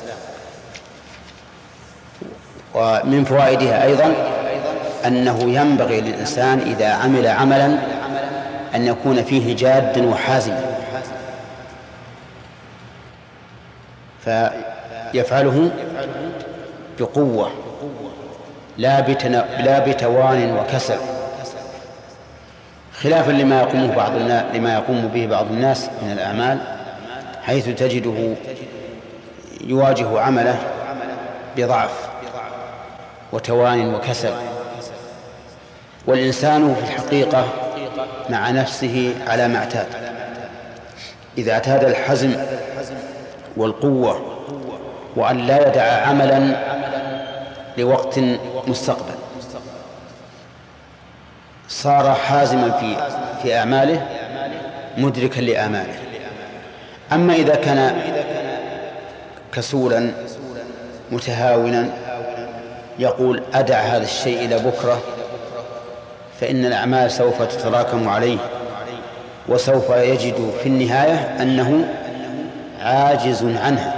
ومن فوائدها أيضا أنه ينبغي للإنسان إذا عمل عملا أن يكون فيه جاد وحازم، فيفعله بقوة لا بتوان وكسل، خلافا لما يقوم بعض الناس لما يقوم به بعض الناس من الأعمال، حيث تجده يواجه عمله بضعف وتوان وكسل. والإنسان في الحقيقة مع نفسه على ما اعتاد، إذا اعتاد الحزم والقوة وأن لا يدع عملا لوقت مستقبل صار حازما في في أعماله مدركا لآماله. أما إذا كان كسولا متهاونا يقول أدع هذا الشيء إلى بكرة، فإن الأعمال سوف تتراكم عليه وسوف يجد في النهاية أنه عاجز عنها،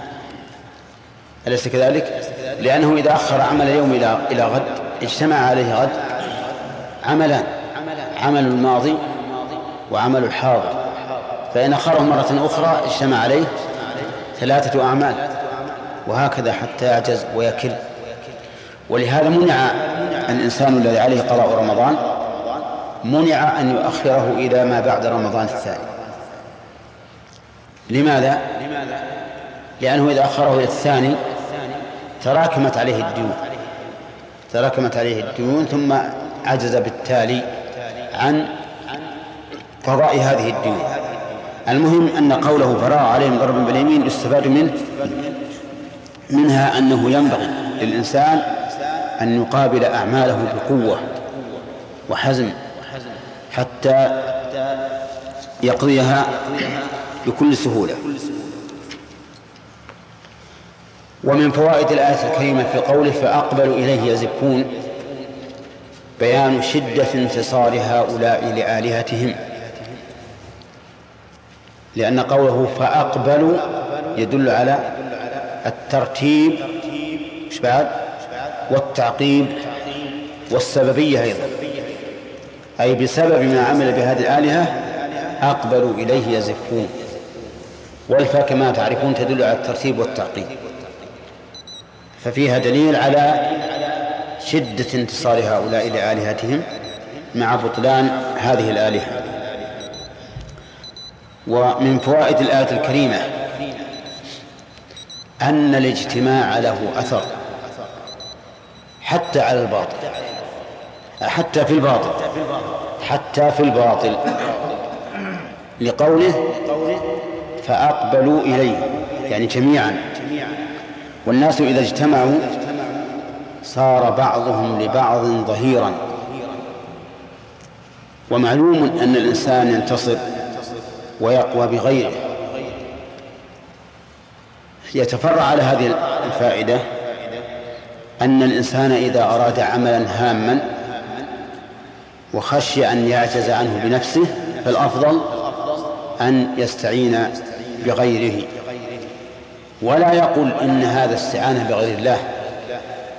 أليس كذلك؟ لأنه إذا أخر عمل اليوم إلى إلى غد اجتمع عليه غد عملان، عمل الماضي وعمل الحاضر، فإن أخره مرة أخرى اجتمع عليه ثلاثة أعمال، وهكذا حتى يعجز ويكل. ولهذا منع الإنسان الذي عليه قضاء رمضان منع أن يؤخره إلى ما بعد رمضان الثاني. لماذا؟ لأنه إذا أخره إلى الثاني تراكمت عليه الديون تراكمت عليه الديون ثم عجز بالتالي عن قضاء هذه الديون. المهم أن قوله فراغ عليهم ضربا باليمين يستفاد منه منها أنه ينبغي للإنسان أن يقابل أعماله بقوة وحزم حتى يقضيها بكل سهولة. ومن فوائد الآية الكريمة في قوله فأقبلوا إليه يزفون بيان شدة انتصار هؤلاء لآلهتهم، لأن قوله فأقبلوا يدل على الترتيب والتعقيب والسببية أيضا، أي بسبب ما عمل بهذه الآلهة أقبلوا إليه يزفون. والفاء كما تعرفون تدل على الترتيب والتعقيب، ففيها دليل على شدة انتصار هؤلاء لآلهتهم مع بطلان هذه الآلهة. ومن فوائد الآية الكريمة أن الاجتماع له أثر حتى على الباطل، حتى في الباطل حتى في الباطل لقوله فأقبلوا إليه، يعني جميعا. والناس إذا اجتمعوا صار بعضهم لبعض ظهيرا، ومعلوم أن الإنسان ينتصر ويقوى بغيره. يتفرع على هذه الفائدة أن الإنسان إذا أراد عملا هاما وخشي أن يعجز عنه بنفسه فالأفضل أن يستعين بغيره، ولا يقول إن هذا استعانة بغير الله،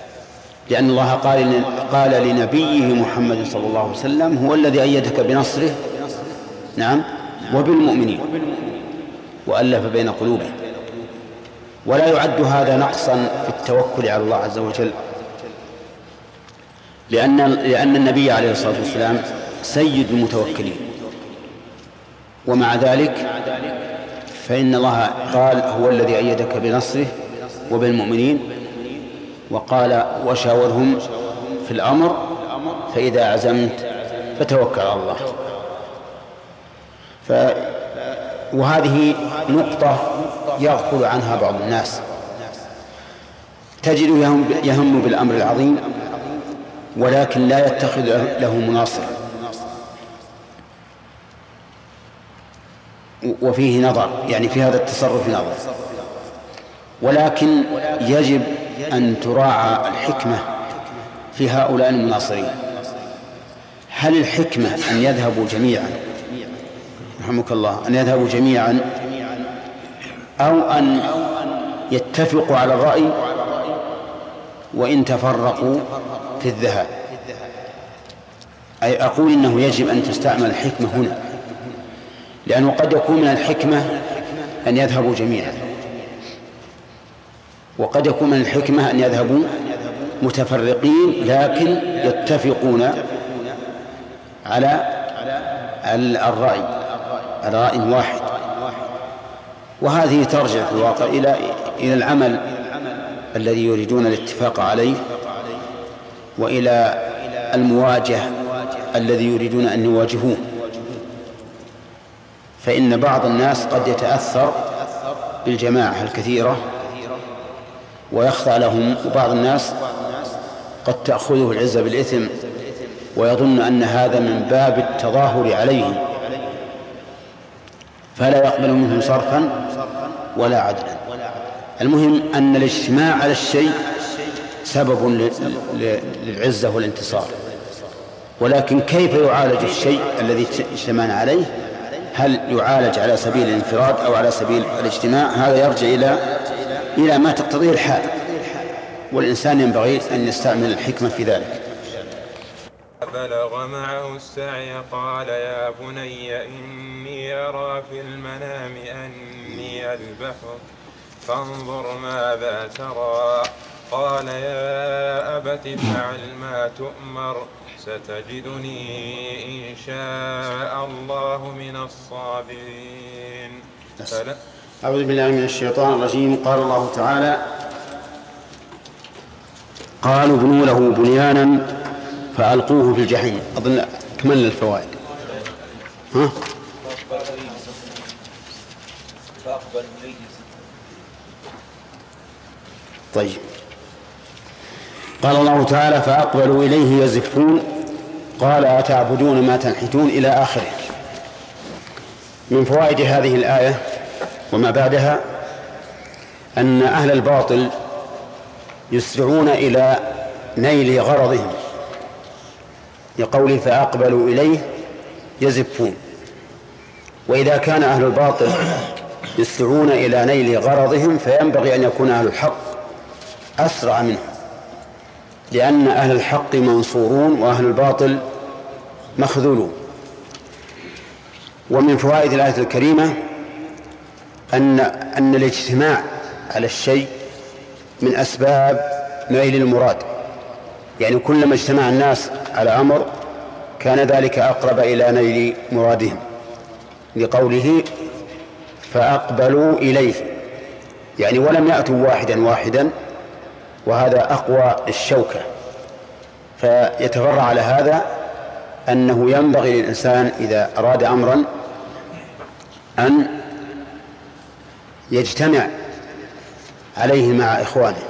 لأن الله قال قال لنبيه محمد صلى الله عليه وسلم هو الذي أيدك بنصره نعم وبالمؤمنين وألف بين قلوبهم. ولا يعد هذا نقصا في التوكل على الله عز وجل، لأن لأن النبي عليه الصلاة والسلام سيد المتوكلين، ومع ذلك فإن الله قال هو الذي أيدك بنصره وبالمؤمنين، وقال وشاورهم في الأمر فإذا عزمت فتوكل على الله. ف وهذه نقطة يغفل عنها بعض الناس، تجد يهم بالأمر العظيم ولكن لا يتخذ له مناصر، وفيه نظر، يعني في هذا التصرف نظر. ولكن يجب أن تراعى الحكمة في هؤلاء المناصرين. هل الحكمة أن يذهبوا جميعا رحمك الله أن يذهبوا جميعا أو أن يتفقوا على الرأي وإن تفرقوا في الذهاب؟ أي أقول إنه يجب أن تستعمل الحكمة هنا، لأنه قد يكون من الحكمة أن يذهبوا جميعا، وقد يكون من الحكمة أن يذهبوا متفرقين لكن يتفقون على الرأي على رأي واحد. وهذه ترجع في الواقع إلى إلى العمل الذي يريدون الاتفاق عليه، وإلى المواجهة الذي يريدون أن يواجهوه. فإن بعض الناس قد يتأثر بالجماعة الكثيرة ويخضع لهم، وبعض الناس قد تأخذه العزة بالإثم ويظن أن هذا من باب التظاهر عليهم، فلا يقبل منهم صرفا ولا عدلا. المهم أن الاجتماع على الشيء سبب للعزة والانتصار، ولكن كيف يعالج الشيء الذي اجتمعنا عليه؟ هل يعالج على سبيل الانفراد أو على سبيل الاجتماع؟ هذا يرجع إلى إلى ما تقتضيه الحال، والإنسان ينبغي أن يستعمل الحكمة في ذلك. بلغ معه السعي قال يا بني إني أرى في المنام أني أذبحك فانظر ماذا ترى. قال يا أبت افعل ما تؤمر ستجدني إن شاء الله من الصابرين. فلا أعوذ بالله من الشيطان الرجيم. قال الله تعالى قالوا ابنوا له بنيانا فألقوه في الجحيم. أظن كملنا الفوائد. ها؟ طيب. قال الله تعالى فأقبلوا إليه يزفون قال أتعبدون ما تنحتون إلى آخره. من فوائد هذه الآية وما بعدها أن أهل الباطل يسرعون إلى نيل غرضهم، لقوله فأقبلوا إليه يزفون. وإذا كان أهل الباطل يسرعون إلى نيل غرضهم فينبغي أن يكون أهل الحق أسرع منهم، لأن أهل الحق منصورون وأهل الباطل مخذولون. ومن فوائد الآية الكريمة أن أن الاجتماع على الشيء من أسباب نيل المراد، يعني كلما اجتمع الناس على أمر كان ذلك أقرب إلى نيل مرادهم، لقوله فأقبلوا إليه، يعني ولم يأتوا واحدا واحدا، وهذا أقوى الشوكة. فيتفرع على هذا أنه ينبغي للإنسان إذا أراد أمرا أن يجتمع عليه مع إخوانه.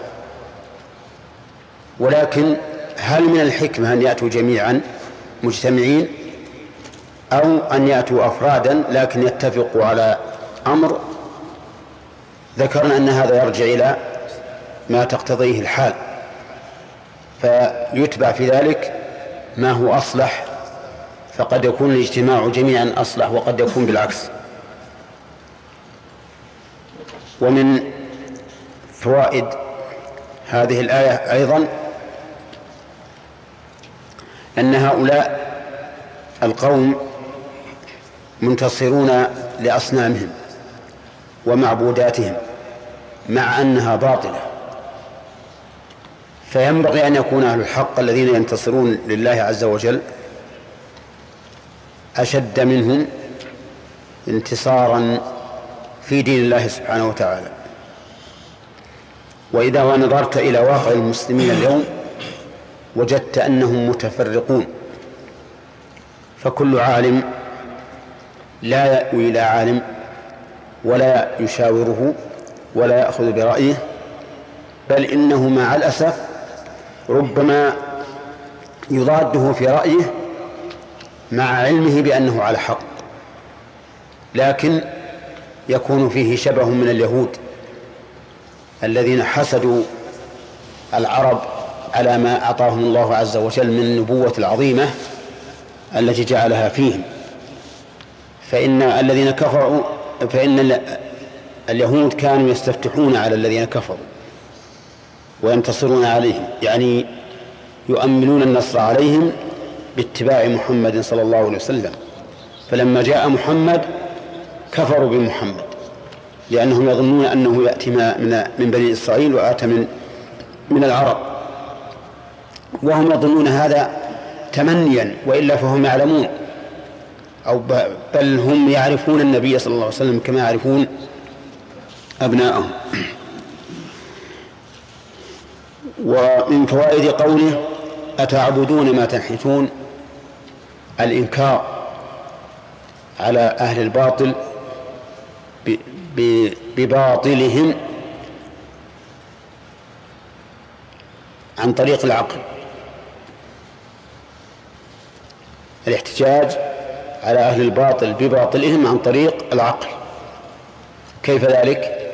ولكن هل من الحكمة أن يأتوا جميعا مجتمعين أو أن يأتوا أفرادا لكن يتفقوا على أمر؟ ذكرنا أن هذا يرجع إلى ما تقتضيه الحال، فيتبع في ذلك ما هو أصلح، فقد يكون الاجتماع جميعا أصلح وقد يكون بالعكس. ومن فوائد هذه الآية أيضا أن هؤلاء القوم منتصرون لأصنامهم ومعبوداتهم مع أنها باطلة، فينبغي أن يكون أهل الحق الذين ينتصرون لله عز وجل أشد منهم انتصارا في دين الله سبحانه وتعالى. وإذا نظرت إلى واقع المسلمين اليوم وجدت أنهم متفرقون، فكل عالم لا يأوي إلى عالم ولا يشاوره ولا يأخذ برأيه، بل إنه مع الأسف ربما يضاده في رأيه مع علمه بأنه على حق، لكن يكون فيه شبه من اليهود الذين حسدوا العرب على ما أعطاهم الله عز وجل من النبوة العظيمة التي جعلها فيهم. فإن الذين كفروا فإن اليهود كانوا يستفتحون على الذين كفروا وينتصرون عليهم، يعني يؤمنون النصر عليهم باتباع محمد صلى الله عليه وسلم. فلما جاء محمد كفروا بمحمد لأنهم يظنون أنه يأتي من بني إسرائيل وآتى من من العرب، وهم يظنون هذا تمنيا، وإلا فهم يعلمون أو بل هم يعرفون النبي صلى الله عليه وسلم كما يعرفون أبناءهم. ومن فوائد قوله أتعبدون ما تنحتون الإنكار على أهل الباطل بباطلهم عن طريق العقل، الاحتجاج على أهل الباطل بباطلهم عن طريق العقل. كيف ذلك؟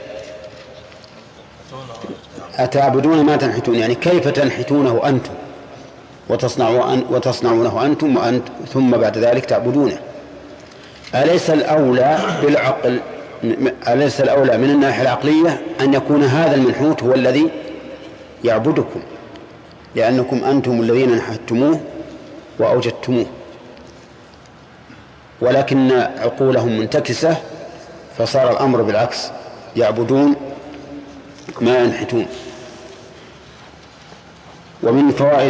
أتعبدون ما تنحتون، يعني كيف تنحتونه أنتم وتصنعونه أنتم وأنت ثم بعد ذلك تعبدونه؟ أليس الأولى بالعقل أليس الأولى من الناحية العقلية أن يكون هذا المنحوت هو الذي يعبدكم، لأنكم أنتم الذين نحتموه وأوجدتموه، ولكن عقولهم منتكسة فصار الأمر بالعكس، يعبدون ما ينحتون. ومن فوائد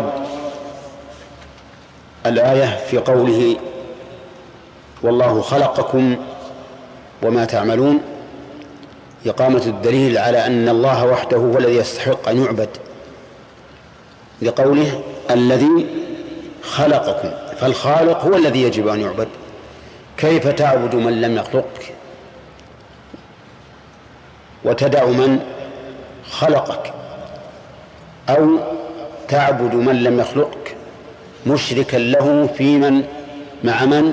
الآية في قوله والله خلقكم وما تعملون إقامة الدليل على أن الله وحده هو الذي يستحق أن يعبد، لقوله الذي خلقكم، فالخالق هو الذي يجب أن يعبد. كيف تعبد من لم يخلقك وتدع من خلقك، أو تعبد من لم يخلقك مشركا له في من مع من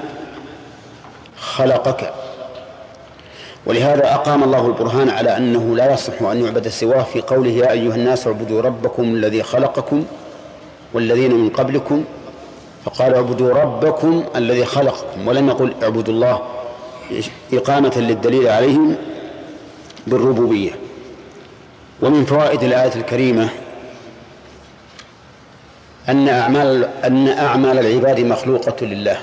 خلقك؟ ولهذا أقام الله البرهان على أنه لا يصح أن يعبد سواه في قوله يا أيها الناس اعبدوا ربكم الذي خلقكم والذين من قبلكم، فقال اعبدوا ربكم الذي خلقكم، ولم يقل اعبدوا الله، إقامة للدليل عليهم بالربوبية. ومن فوائد الآية الكريمة أن أعمال, أن أعمال العباد مخلوقة لله،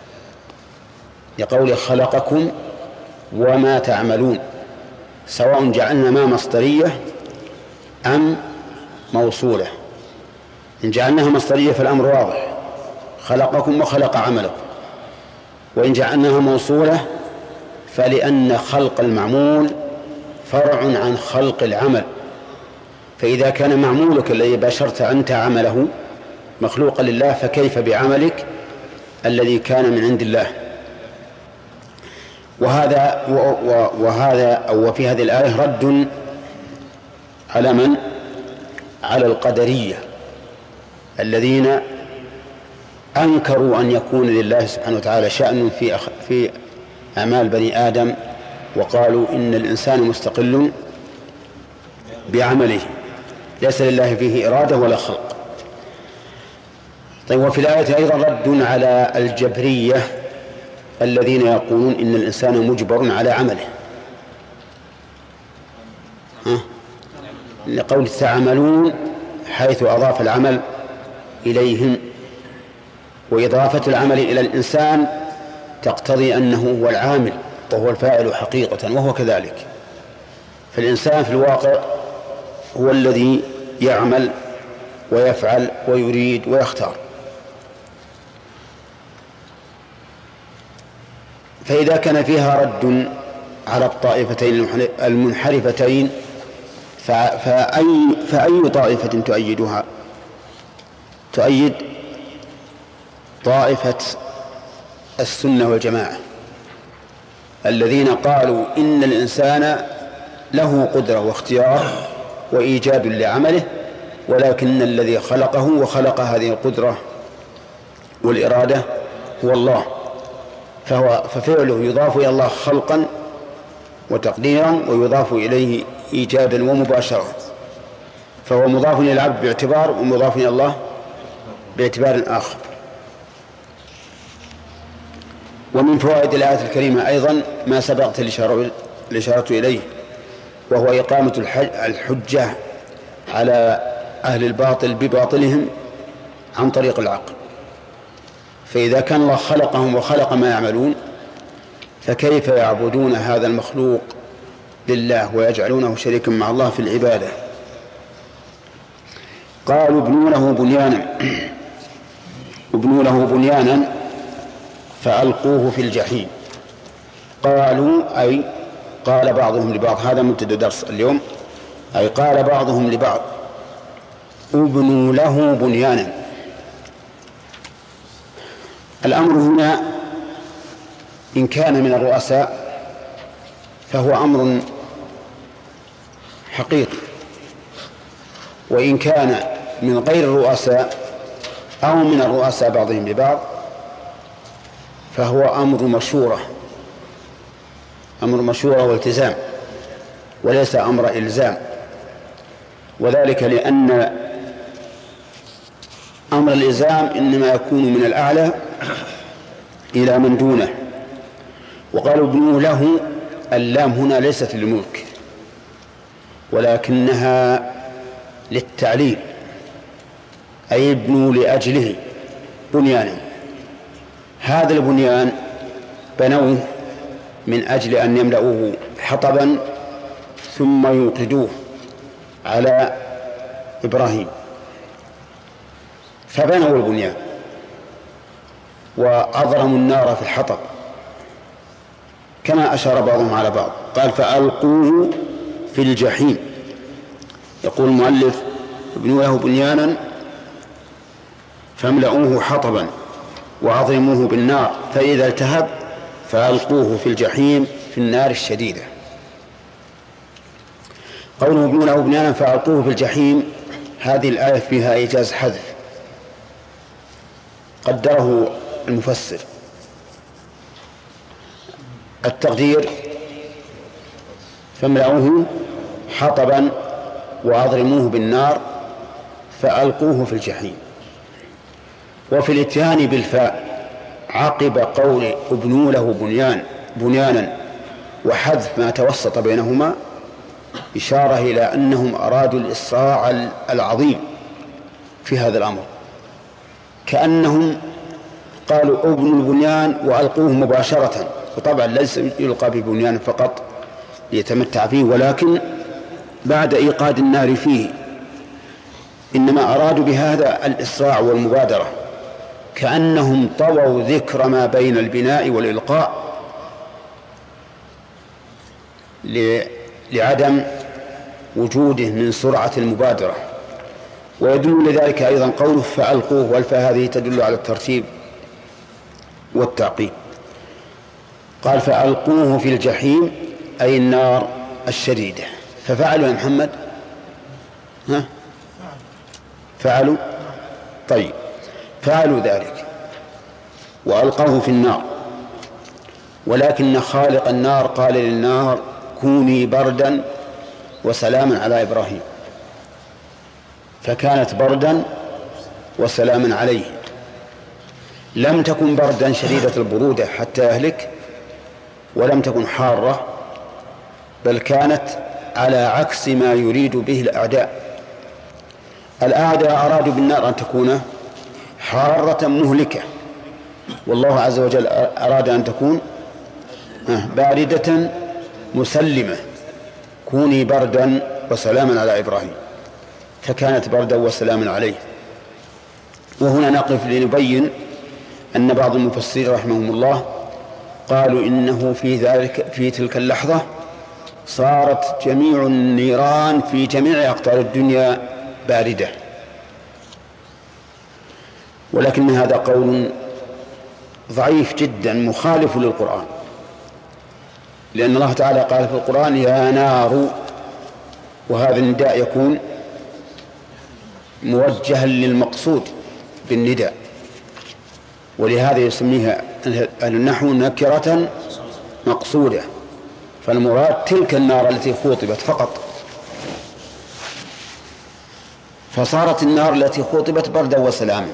لقول خلقكم وما تعملون، سواء جعلنا ما مصدرية أم موصولة. إن جعلناها مصدرية فالأمر واضح، خلقكم وخلق عملكم، وإن جعلناها موصولة فلأن خلق المعمول فرع عن خلق العمل، فإذا كان معمولك الذي باشرت أنت عمله مخلوقا لله فكيف بعملك الذي كان من عند الله؟ وهذا وهذا أو وفي هذه الآية رد على من؟ على القدرية الذين أنكروا أن يكون لله سبحانه وتعالى شأن في في أعمال بني آدم، وقالوا إن الإنسان مستقل بعمله ليس لله فيه إرادة ولا خلق. طيب، وفي الآية أيضا رد على الجبرية الذين يقولون إن الإنسان مجبر على عمله، ها؟ لقول تعملون حيث أضاف العمل إليهم، وإضافة العمل إلى الإنسان تقتضي أنه هو العامل وهو الفاعل حقيقة، وهو كذلك. فالإنسان في الواقع هو الذي يعمل ويفعل ويريد ويختار. فإذا كان فيها رد على الطائفتين المنحرفتين فأي, فأي طائفة تؤيدها؟ تؤيد طائفة السنة والجماعة الذين قالوا إن الإنسان له قدرة واختيار وإيجاد لعمله، ولكن الذي خلقه وخلق هذه القدرة والإرادة هو الله، فهو ففعله يضاف إلى الله خلقا وتقديرا ويضاف إليه إيجادا ومباشرة، فهو مضاف إلى العبد باعتبار ومضاف إلى الله باعتبار آخر. ومن فوائد الآية الكريمة أيضا ما سبقت الإشارة إليه، وهو إقامة الحجة على أهل الباطل بباطلهم عن طريق العقل. فإذا كان الله خلقهم وخلق ما يعملون، فكيف يعبدون هذا المخلوق لله ويجعلونه شريكا مع الله في العبادة؟ قالوا ابنوا له بنيانا ابنوا له بنيانا فألقوه في الجحيم. قالوا أي قال بعضهم لبعض، هذا مبتدأ درس اليوم، أي قال بعضهم لبعض ابنوا له بنيانا. الأمر هنا إن كان من الرؤساء فهو أمر حقيقي، وإن كان من غير الرؤساء أو من الرؤساء بعضهم لبعض فهو أمر مشورة أمر مشورة والتزام وليس أمر إلزام، وذلك لأن أمر الإلزام إنما يكون من الأعلى إلى من دونه. وقالوا ابنوا له، اللام هنا ليست للملك ولكنها للتعليل، أي ابنوا لأجله بنيانا. هذا البنيان بنوه من أجل أن يملؤوه حطبا ثم يوقدوه على إبراهيم، فبنوا البنيان وأضرموا النار في الحطب كما أشار بعضهم على بعض. قال فألقوه في الجحيم. يقول المؤلف ابنوا له بنيانا فاملؤوه حطبا وأضرموه بالنار فإذا التهب فألقوه في الجحيم في النار الشديدة. قوله ابنوا له بنيانا فألقوه في الجحيم، هذه الآية فيها إيجاز حذف قدره المفسر. التقدير فاملؤوه حطبا وأضرموه بالنار فألقوه في الجحيم. وفي الاتيان بالفاء عقب قول ابنوا له بنيان بنيانا وحذف ما توسط بينهما إشارة إلى أنهم أرادوا الإسراع العظيم في هذا الأمر، كأنهم قالوا ابنوا البنيان وألقوه مباشرة، وطبعا ليس يلقى ببنيان فقط ليتمتع فيه، ولكن بعد إيقاد النار فيه، إنما أرادوا بهذا الإسراع والمبادرة، كأنهم طووا ذكر ما بين البناء والإلقاء لعدم وجوده من سرعة المبادرة. ويدل لذلك أيضا قوله فألقوه، والفاء هذه تدل على الترتيب والتعقيب. قال فألقوه في الجحيم أي النار الشديدة. ففعلوا يا محمد؟ ها؟ فعلوا؟ طيب، فعلوا ذلك وألقوه في النار، ولكن خالق النار قال للنار كوني بردا وسلاما على إبراهيم، فكانت بردا وسلاما عليه. لم تكن بردا شديدة البرودة حتى يهلك، ولم تكن حارة، بل كانت على عكس ما يريد به الأعداء. الأعداء أرادوا بالنار أن تكون حارة مهلكة والله عز وجل أراد أن تكون باردة مسلمة، كوني بردا وسلاما على إبراهيم، فكانت بردا وسلاما عليه. وهنا نقف لنبين أن بعض المفسرين رحمهم الله قالوا إنه في ذلك في تلك اللحظة صارت جميع النيران في جميع أقطار الدنيا باردة، ولكن هذا قول ضعيف جدا مخالف للقرآن، لأن الله تعالى قال في القرآن يا نار، وهذا النداء يكون موجها للمقصود بالنداء، ولهذا يسميها أهل النحو نكرة مقصودة، فالمراد تلك النار التي خُوطبت فقط، فصارت النار التي خُوطبت بردا وسلاما.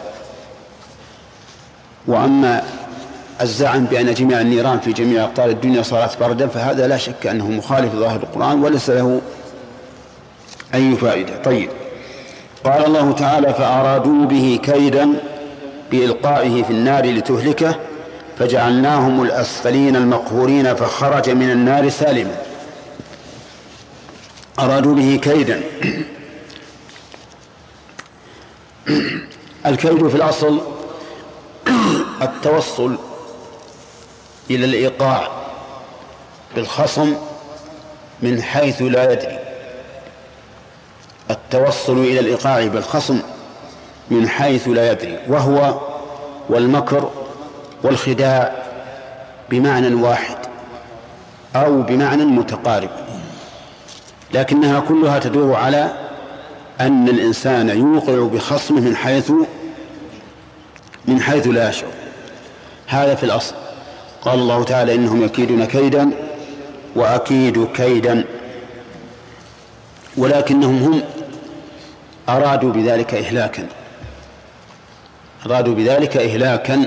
وأما الزعم بأن جميع النيران في جميع أقطار الدنيا صارت بردا فهذا لا شك أنه مخالف لظاهر القرآن وليس له أي فائدة. طيب، قال الله تعالى فأرادوا به كيدا بإلقائه في النار لتهلكه فجعلناهم الأسفلين المقهورين فخرج من النار سالما. أرادوا به كيدا. الكيد في الأصل التوصل إلى الإيقاع بالخصم من حيث لا يدري، التوصل إلى الإيقاع بالخصم من حيث لا يدري، وهو والمكر والخداع بمعنى واحد أو بمعنى متقارب، لكنها كلها تدور على أن الإنسان يوقع بخصمه من حيث من حيث لا يشعر. هذا في الأصل. قال الله تعالى إنهم يكيدون كيدا وأكيد كيدا، ولكنهم هم أرادوا بذلك إهلاكا أرادوا بذلك إهلاكا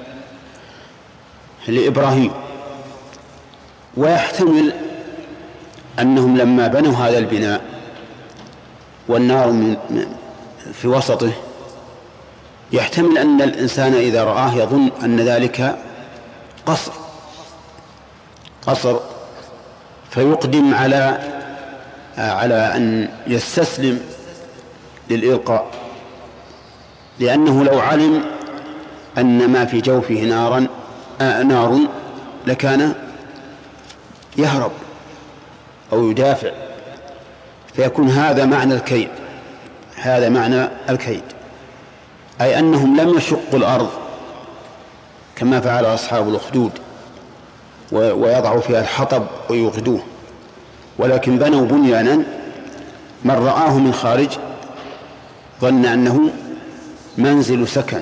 لإبراهيم. ويحتمل أنهم لما بنوا هذا البناء والنار من في وسطه، يحتمل أن الإنسان إذا رآه يظن أن ذلك قصر قصر فيقدم على على أن يستسلم للإلقاء، لأنه لو علم أن ما في جوفه نارا آه نار لكان يهرب أو يدافع، فيكون هذا معنى الكيد هذا معنى الكيد أي أنهم لم يشقوا الأرض كما فعل أصحاب الأخدود ويضعوا فيها الحطب ويوقدوه، ولكن بنوا بنيانا من رآه من خارج ظن أنه منزل سكن،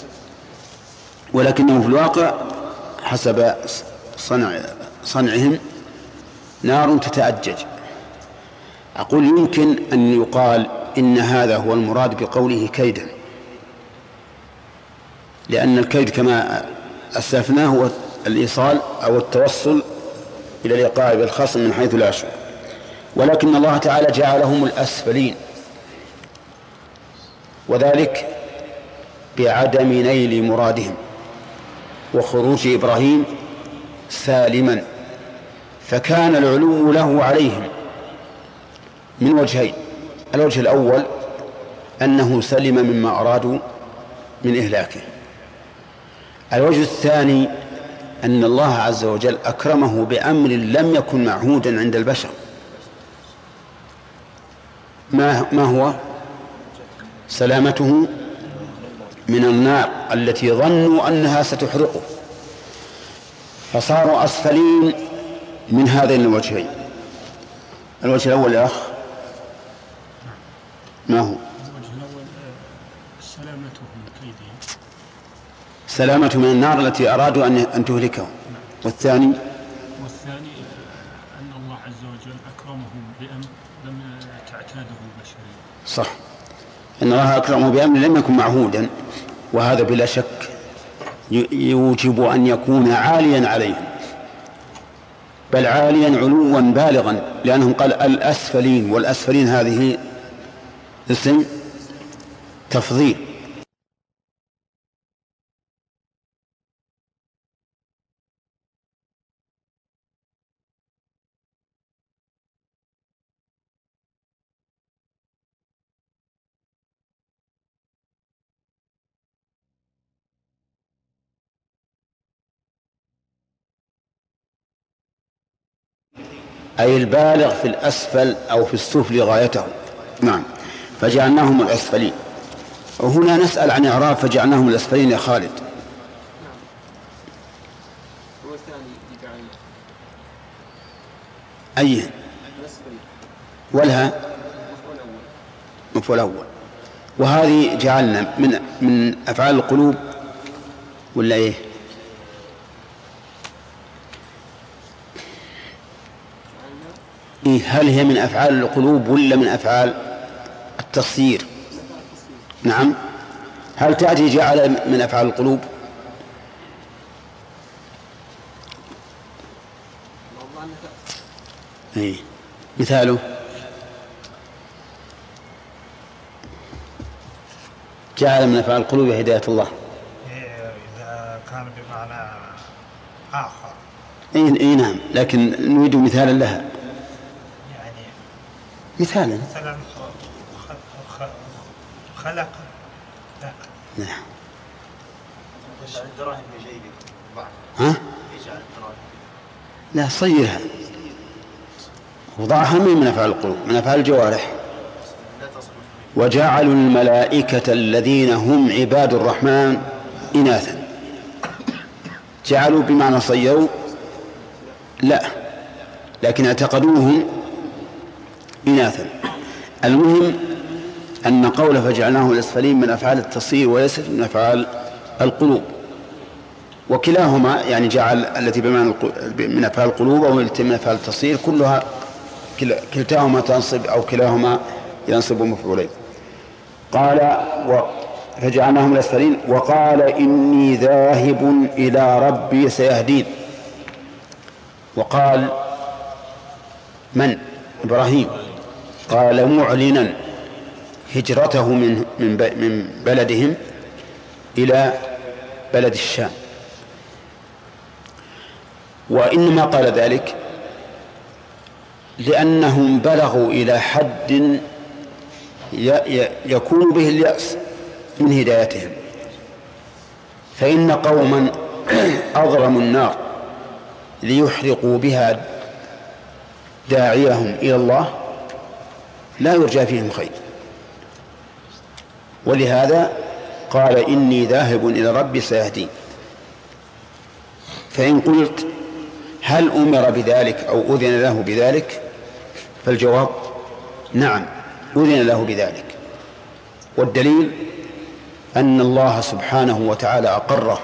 ولكنه في الواقع حسب صنع صنعهم نار تتأجج. أقول يمكن أن يقال إن هذا هو المراد بقوله كيدا، لأن الكيد كما أسلفناه هو الإيصال أو التوصل إلى الإيقاع بالخصم من حيث لا يشعر، ولكن الله تعالى جعلهم الأسفلين، وذلك بعدم نيل مرادهم وخروج إبراهيم سالما، فكان العلو له عليهم من وجهين: الوجه الأول أنه سلم مما أرادوا من إهلاكه، الوجه الثاني أن الله عز وجل أكرمه بأمر لم يكن معهودا عند البشر. ما, ما هو؟ سلامته من النار التي ظنوا أنها ستحرقه، فصاروا أسفلين من هذين الوجهين. الوجه الأول يا أخ ما هو؟ الوجه الأول سلامته من كيدهم، سلامته من النار التي أرادوا أن تهلكه. والثاني والثاني أن الله عز وجل أكرمهم بأمر لم تعتاده البشرية. صح، إن الله أكرمه بأمر لم يكن معهودا، وهذا بلا شك يوجب أن يكون عاليا عليهم، بل عاليا علوا بالغا، لأنهم قال الأسفلين، والأسفلين هذه اسم تفضيل. أي البالغ في الأسفل أو في السفل غايته. نعم، فجعلناهم الأسفلين. وهنا نسأل عن إعراب فجعلناهم الأسفلين يا خالد. أيه ولها مفعول أول. وهذه جعلنا من من أفعال القلوب ولا إيه؟ إيه هل هي من أفعال القلوب ولا من أفعال التصير؟ نعم. هل تأتي جعل من أفعال القلوب؟ إيه مثاله جعل من أفعال القلوب هداية الله. إذا كان بمعنى آخر. إيه, إيه نعم، لكن نريد مثالا لها. يعني مثالا مثلا خلق. لا. نعم. يجعل الدراهم في جيبك. ها؟ يجعل الدراهم. لا صيرها وضعها من أفعال القلوب، من أفعال الجوارح. وجعلوا الملائكة الذين هم عباد الرحمن إناثا. جعلوا بمعنى صيروا؟ لا، لكن اعتقدوهم إناثا. المهم أن قول فجعلناهم الأسفلين من أفعال التصير وليس من أفعال القلوب، وكلاهما يعني جعل التي بمعنى من أفعال القلوب أو التي من أفعال التصير كلها كلتاهما تنصب أو كلاهما ينصب مفعولين. قال فجعلناهم الأسفلين. وقال إني ذاهب إلى ربي سيهدين. وقال من؟ إبراهيم. قال معلنا هجرته من من بلدهم إلى بلد الشام. وإنما قال ذلك لأنهم بلغوا إلى حد يكون به اليأس من هدايتهم. فإن قوما أضرموا النار ليحرقوا بها داعيهم إلى الله لا يرجى فيهم خير، ولهذا قال إني ذاهب إلى ربي سيهدين. فإن قلت هل أمر بذلك أو أذن له بذلك؟ فالجواب نعم، أذن له بذلك. والدليل أن الله سبحانه وتعالى أقره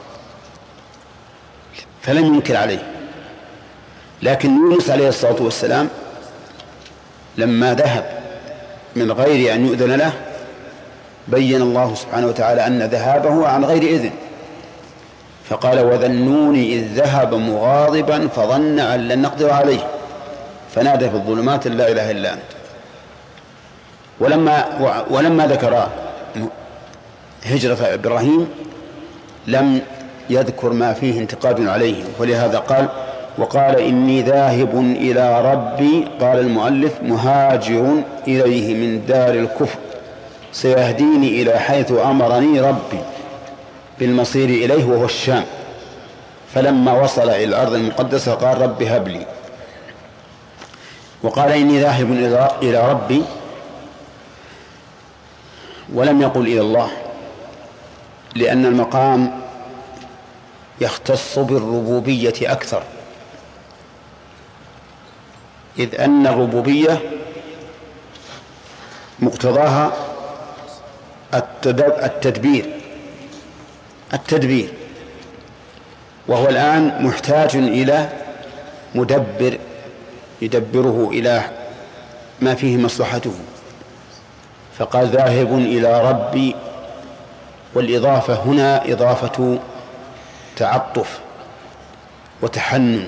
فلم ينكر عليه. لكن يونس عليه الصلاة والسلام لما ذهب من غير أن يؤذن له بين الله سبحانه وتعالى أن ذهابه عن غير إذن، فقال وذنون إذ ذهب مغاضبا فظن أن لن نقدر عليه فنادى في الظلمات لا إله إلا أنت. ولما, ولما ذكر هجرة إبراهيم لم يذكر ما فيه انتقاد عليه، ولهذا قال وقال إني ذاهب إلى ربي. قال المؤلف مهاجر إليه من دار الكفر سيهديني إلى حيث أمرني ربي بالمصير إليه وهو الشام. فلما وصل إلى الأرض المقدسة قال رب هب لي. وقال إني ذاهب إلى ربي ولم يقل إلى الله، لأن المقام يختص بالربوبية أكثر، إذ أن الربوبية مقتضاها التدبير التدبير وهو الآن محتاج إلى مدبر يدبره إلى ما فيه مصلحته، فقال ذاهب إلى ربي. والإضافة هنا إضافة تعطف وتحنن،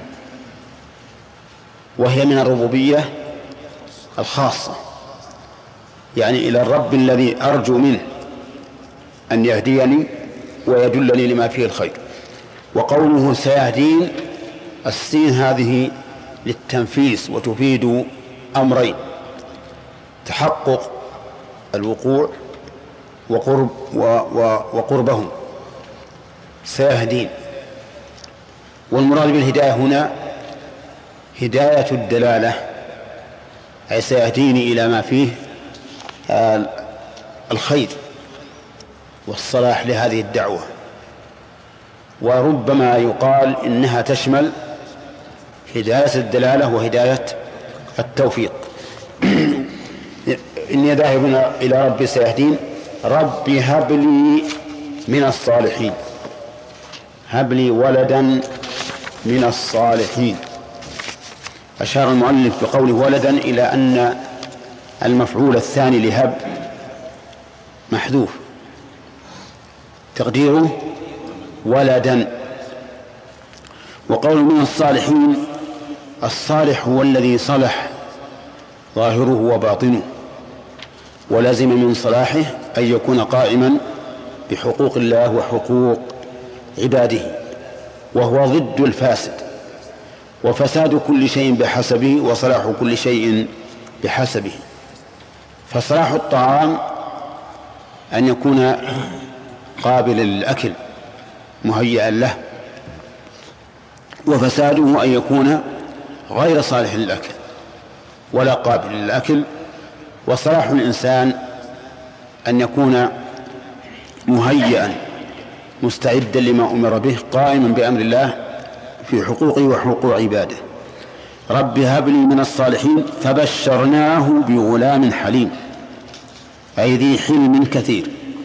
وهي من الربوبية الخاصة، يعني إلى الرب الذي أرجو منه أن يهديني ويدلني لما فيه الخير. وقوله سيهدين السين هذه للتنفيس وتفيد أمرين: تحقق الوقوع وقرب وقربهم سيهدين. والمراد بالهداية هنا هداية الدلالة، أي سيهديني إلى ما فيه الخير والصلاح لهذه الدعوة. وربما يقال إنها تشمل هداية الدلالة وهداية التوفيق. إني ذاهب إلى ربي سيهدين، ربي هب لي من الصالحين، هب لي ولدا من الصالحين. أشار المؤلف بقوله ولدا إلى أن المفعول الثاني لهب محذوف، تقديره ولدا. وقول من الصالحين، الصالح هو الذي صلح ظاهره وباطنه، ولازم من صلاحه أن يكون قائما بحقوق الله وحقوق عباده، وهو ضد الفاسد، وفساد كل شيء بحسبه وصلاح كل شيء بحسبه. فصلاح الطعام أن يكون قابلا للأكل مهيئا له، وفساده أن يكون غير صالح للأكل ولا قابل للأكل. وصلاح الإنسان أن يكون مهيئا مستعدا لما أمر به، قائما بأمر الله في حقوقه وحقوق عباده. رب هب لي من الصالحين فبشرناه بغلام حليم، أي ذي حلم كثير.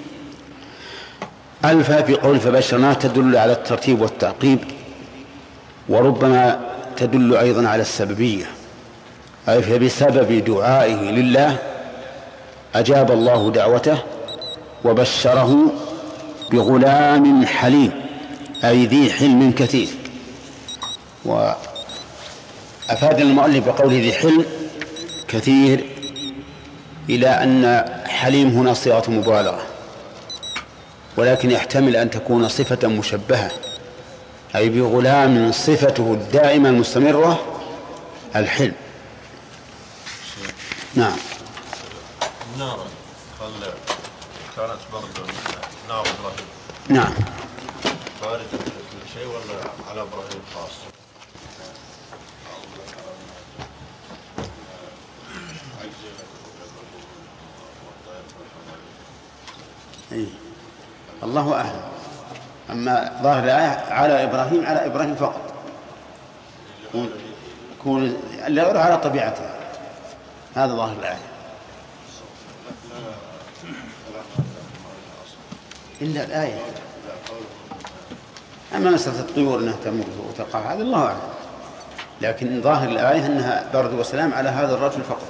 ألفا في قول فبشرناه تدل على الترتيب والتعقيب، وربما تدل أيضا على السببية، أي فبسبب دعائه لله أجاب الله دعوته وبشره بغلام حليم، أي ذي حلم كثير. وأفاد المؤلف بقوله ذي حلم كثير إلى أن حليم هنا صيغة مبالغة، ولكن يحتمل أن تكون صفة مشبهة، أي بغلام صفته الدائمة المستمرة الحلم. نعم. النار قال كانت برضه نار إبراهيم. نعم. باردة كل شيء ولا على إبراهيم خاص؟ إيه. الله أعلم. أما ظاهر الآية على إبراهيم، على إبراهيم فقط، يكون لا يروح على طبيعته، هذا ظاهر الآية. إلا الآية. أما مسألة الطيور أنها تمر وتقع هذا الله أعلم، لكن ظاهر الآية أنها برد وسلام على هذا الرجل فقط.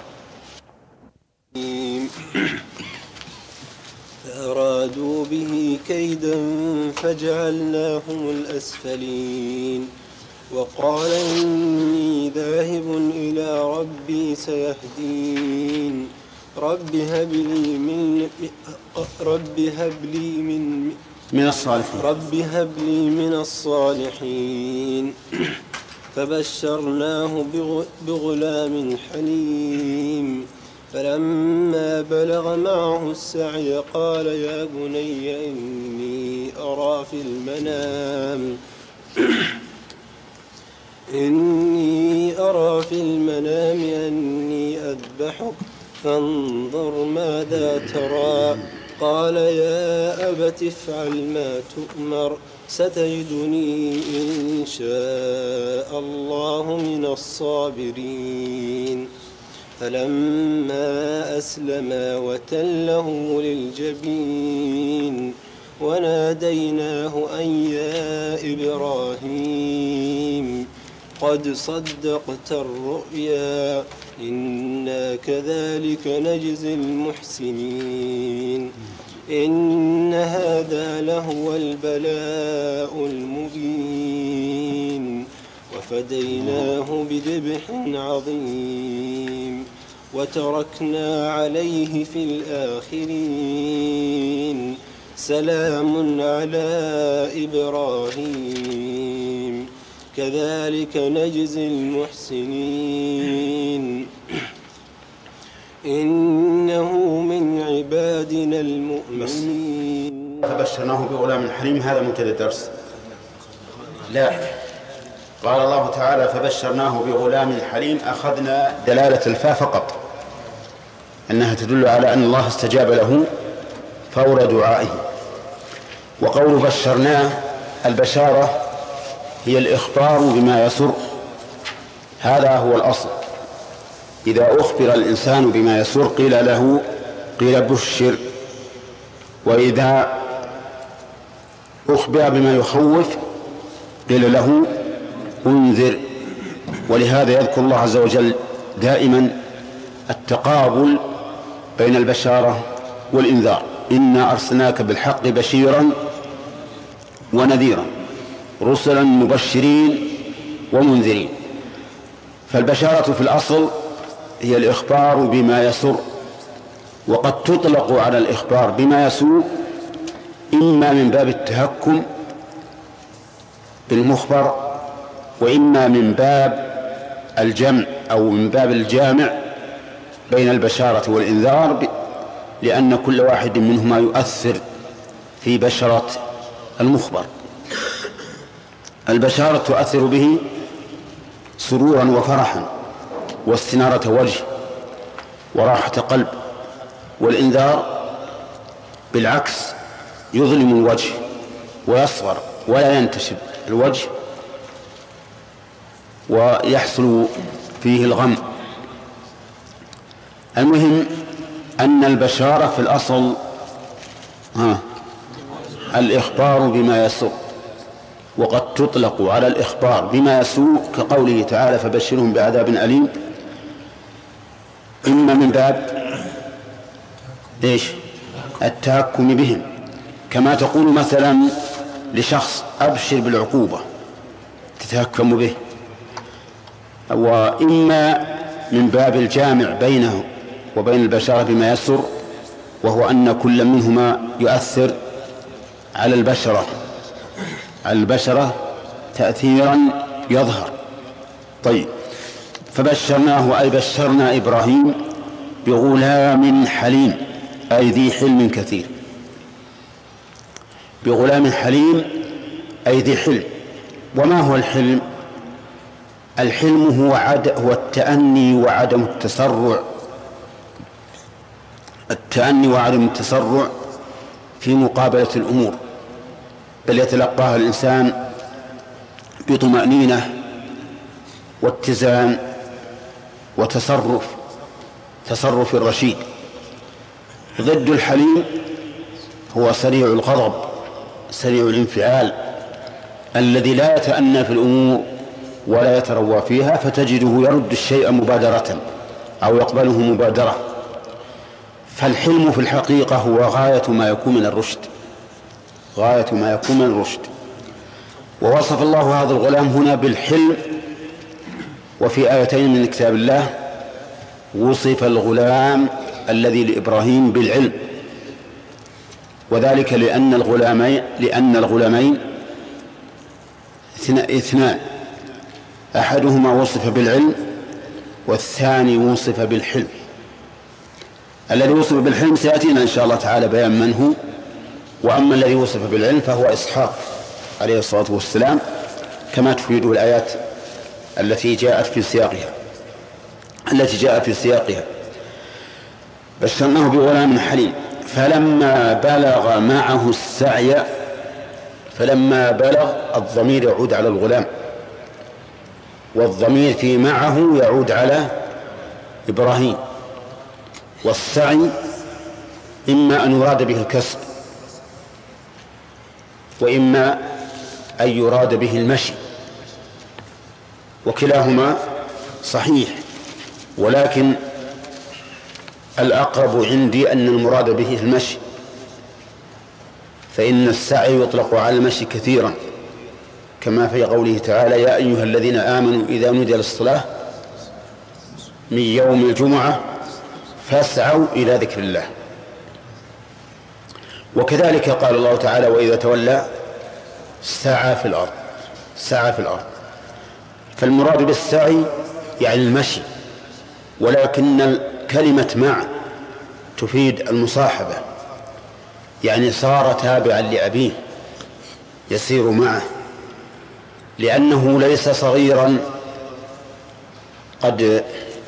فأرادوا به كيدا فجعلناهم الأسفلين. وقال إني ذاهب إلى ربي سيهدين. رب هب لي من رب هب لي من من الصالحين رب هب لي من الصالحين. فبشرناه بغلام حليم. فلما بلغ معه السعي قال يا بني إني أرى في المنام إني أرى في المنام أني أذبحك فانظر ماذا ترى. قال يا أبت افعل ما تؤمر ستجدني إن شاء الله من الصابرين. فلما أسلما وتله للجبين وناديناه أن يا إبراهيم قد صدقت الرؤيا إنا كذلك نجزي المحسنين. إن هذا لهو البلاء المبين. وفديناه بذبح عظيم وتركنا عليه في الآخرين. سلام على إبراهيم كذلك نجزي المحسنين. إنه من عبادنا المؤمنين. فبشرناه بغلام حليم، هذا منتدى الدرس. لا، قال الله تعالى فبشرناه بغلام حليم. أخذنا دلالة الفاء فقط أنها تدل على أن الله استجاب له فور دعائه. وقول بشرناه البشارة هي الإخبار بما يسر، هذا هو الأصل. إذا أخبر الإنسان بما يسر قيل له قيل بشر، وإذا أخبر بما يخوف قيل له انذر. ولهذا يذكر الله عز وجل دائما التقابل بين البشارة والإنذار. إنا أرسلناك بالحق بشيرا ونذيرا رسلا مبشرين ومنذرين. فالبشارة في الأصل هي الإخبار بما يسر، وقد تطلق على الإخبار بما يسوء إما من باب التهكم بالمخبر، وإما من باب الجمع أو من باب الجامع بين البشارة والإنذار، لأن كل واحد منهما يؤثر في بشرة المخبر. البشارة تؤثر به سرورا وفرحا واستنارة وجه وراحة قلب، والإنذار بالعكس يظلم الوجه ويصغر ولا ينتشب الوجه ويحصل فيه الغم. المهم أن البشارة في الأصل ها الإخبار بما يسوء، وقد تطلق على الإخبار بما يسوء كقوله تعالى فبشرهم بعذاب أليم، إما من باب إيش التهكم بهم، كما تقول مثلا لشخص أبشر بالعقوبة تتهكم به، وإما من باب الجامع بينه وبين البشارة بما يسر، وهو أن كل منهما يؤثر على البشرة على البشرة تأثيرا يظهر. طيب، فبشرناه أي بشرنا إبراهيم بغلام حليم أي ذي حلم كثير. بغلام حليم أي ذي حلم. وما هو الحلم؟ الحلم هو عد هو التأني وعدم التسرع التأني وعدم التسرع في مقابلة الأمور، بل يتلقاها الإنسان بطمأنينة واتزان وتصرف تصرف الرشيد. ضد الحليم هو سريع الغضب سريع الانفعال الذي لا يتأنى في الأمور ولا يتروى فيها، فتجده يرد الشيء مبادرة أو يقبله مبادرة. فالحلم في الحقيقة هو غاية ما يكون من الرشد غاية ما يكون من الرشد. ووصف الله هذا الغلام هنا بالحلم، وفي آيتين من كتاب الله وصف الغلام الذي لإبراهيم بالعلم، وذلك لأن الغلامين لأن الغلامين اثنان، أحدهما وصف بالعلم والثاني وصف بالحلم. الذي وصف بالحلم سيأتينا إن شاء الله تعالى بيان من هو، وأما الذي وصف بالعلم فهو إسحاق عليه الصلاة والسلام، كما تفيده الآيات التي جاءت في سياقها التي جاءت في سياقها. بشرناه بغلام حليم فلما بلغ معه السعي. فلما بلغ الضمير يعود على الغلام، والضمير في معه يعود على إبراهيم. والسعي إما أن يراد به الكسب، وإما أن يراد به المشي، وكلاهما صحيح، ولكن الأقرب عندي أن المراد به المشي، فإن السعي يطلق على المشي كثيرا، كما في قوله تعالى يا أيها الذين آمنوا إذا نودي للصلاة من يوم الجمعة فاسعوا إلى ذكر الله. وكذلك قال الله تعالى وإذا تولى سعى في الأرض سعى في الأرض فالمراد بالسعي يعني المشي، ولكن كلمة مع تفيد المصاحبة، يعني صار تابعا لأبيه يسير معه لأنه ليس صغيرا قد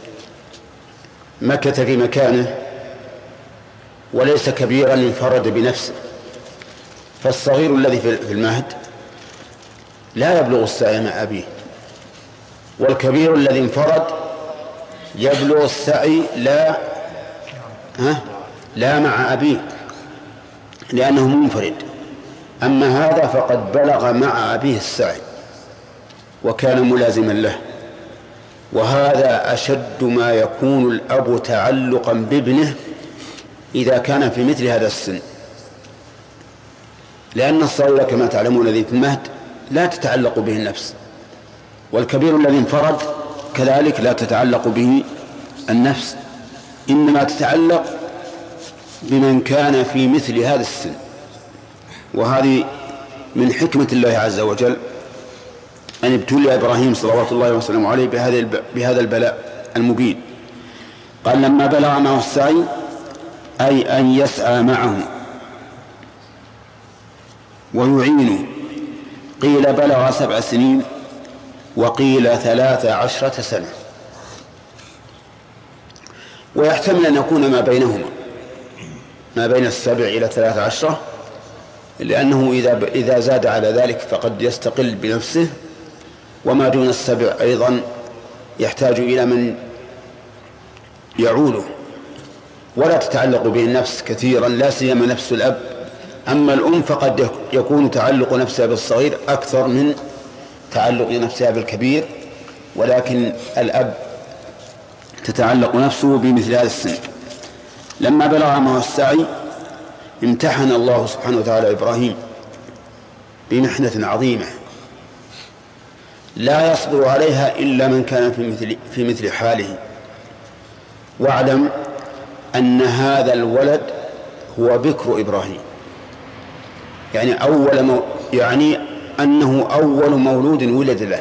مكث في مكانه، وليس كبيرا انفرد بنفسه. فالصغير الذي في المهد لا يبلغ السعي مع أبيه، والكبير الذي انفرد يبلغ السعي لا ها لا مع أبيه لأنه منفرد. أما هذا فقد بلغ مع أبيه السعي وكان ملازما له، وهذا أشد ما يكون الأب تعلقا بابنه إذا كان في مثل هذا السن، لأن الصغير كما تعلمون الذي في المهد لا تتعلق به النفس، والكبير الذي انفرد كذلك لا تتعلق به النفس، إنما تتعلق بمن كان في مثل هذا السن. وهذه من حكمة الله عز وجل أن ابتلي إبراهيم صلوات الله وسلامه عليه بهذا البلاء المبين. قال لما بلغ معه السعي أي أن يسعى معه ويعينه. قيل بلغ سبع سنين وقيل ثلاث عشرة سنة، ويحتمل أن يكون ما بينهما ما بين السبع إلى ثلاث عشرة، لأنه إذا إذا زاد على ذلك فقد يستقل بنفسه، وما دون السبع أيضا يحتاج إلى من يعوله ولا تتعلق به النفس كثيرا، لا سيما نفس الأب. أما الأم فقد يكون تعلق نفسها بالصغير أكثر من تعلق نفسها بالكبير، ولكن الأب تتعلق نفسه بمثل هذا السن. لما بلغ معه السعي امتحن الله سبحانه وتعالى إبراهيم بمحنة عظيمة لا يصبر عليها إلا من كان في مثل, في مثل حاله. واعلم أن هذا الولد هو بكر إبراهيم، يعني أول مو يعني أنه أول مولود ولد له،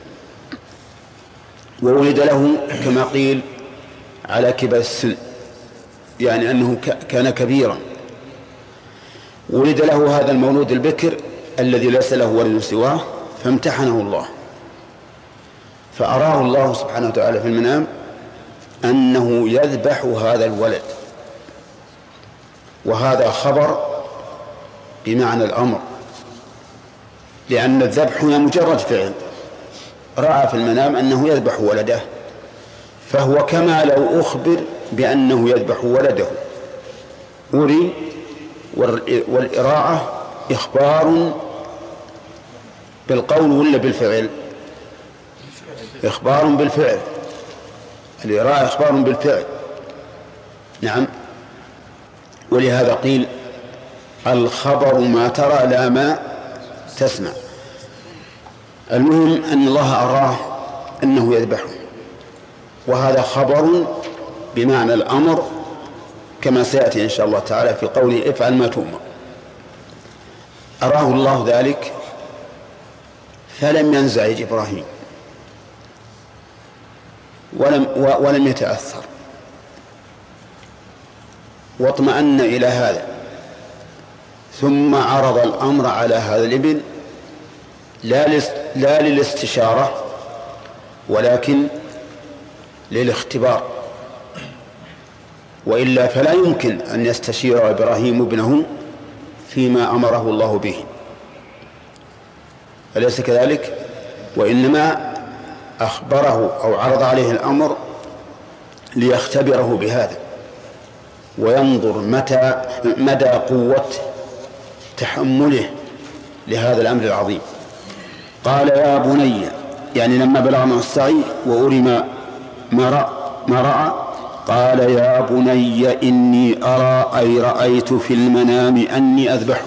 وولد له كما قيل على كبر السن، يعني أنه كان كبيرا. ولد له هذا المولود البكر الذي ليس له ولد سواه، فامتحنه الله، فأراه الله سبحانه وتعالى في المنام أنه يذبح هذا الولد. وهذا خبر بمعنى الأمر، لأن الذبح هي مجرد فعل، رأى في المنام أنه يذبح ولده، فهو كما لو أخبر بأنه يذبح ولده. أري والإراعة إخبار بالقول ولا بالفعل؟ إخبار بالفعل، الإراعة إخبار بالفعل. نعم، ولهذا قيل الخبر ما ترى لا ما تسمع. المهم أن الله أراه أنه يذبحه، وهذا خبر بمعنى الأمر كما سيأتي إن شاء الله تعالى في قوله افعل ما تؤمر. أراه الله ذلك فلم ينزعج إبراهيم ولم, ولم يتأثر، واطمأن إلى هذا، ثم عرض الأمر على هذا الابن لا للاستشارة ولكن للاختبار، وإلا فلا يمكن أن يستشير إبراهيم ابنه فيما أمره الله به، أليس كذلك؟ وإنما أخبره أو عرض عليه الأمر ليختبره بهذا وينظر متى مدى قوة تحمله لهذا الأمر العظيم. قال يا بني، يعني لما بلغ معه السعي وأري ما رأى, ما رأى قال يا بني إني أرى أي رأيت في المنام أني أذبحك.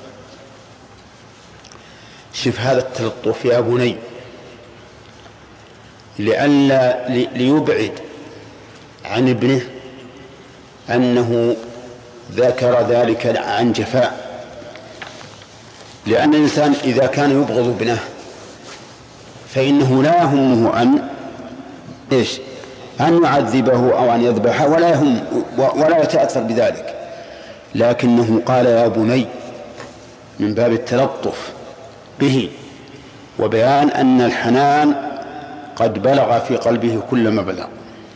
شوف هذا التلطف يا بني، لئلا ليبعد عن ابنه أنه ذكر ذلك عن جفاء، لأن الإنسان إذا كان يبغض ابنه فإنه لا يهمه أن إيش أن يعذبه أو أن يذبحه، ولا يهم ولا يتأثر بذلك، لكنه قال يا بني من باب التلطف به وبيان أن الحنان قد بلغ في قلبه كل ما بلغ،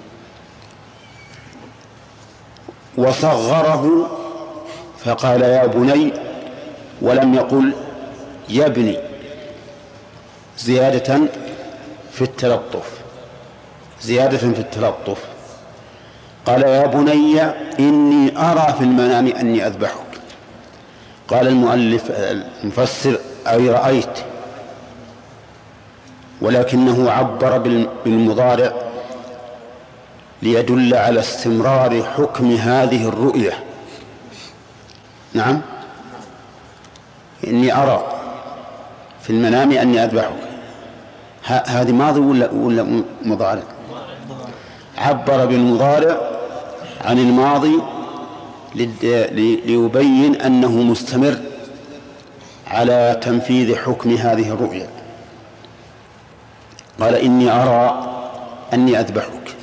وصغره فقال يا بني ولم يقل يا ابني، زيادة في التلطف زيادة في التلطف قال يا بني إني أرى في المنام أني أذبحك. قال المؤلف المفسر أي رأيت، ولكنه عبر بالمضارع ليدل على استمرار حكم هذه الرؤية. نعم، إني أرى في المنام أني أذبحك، هذه ماضي ولا, ولا مضارع؟ عبر بالمضارع عن الماضي ليبين أنه مستمر على تنفيذ حكم هذه الرؤيا. قال إني أرى أني أذبحك،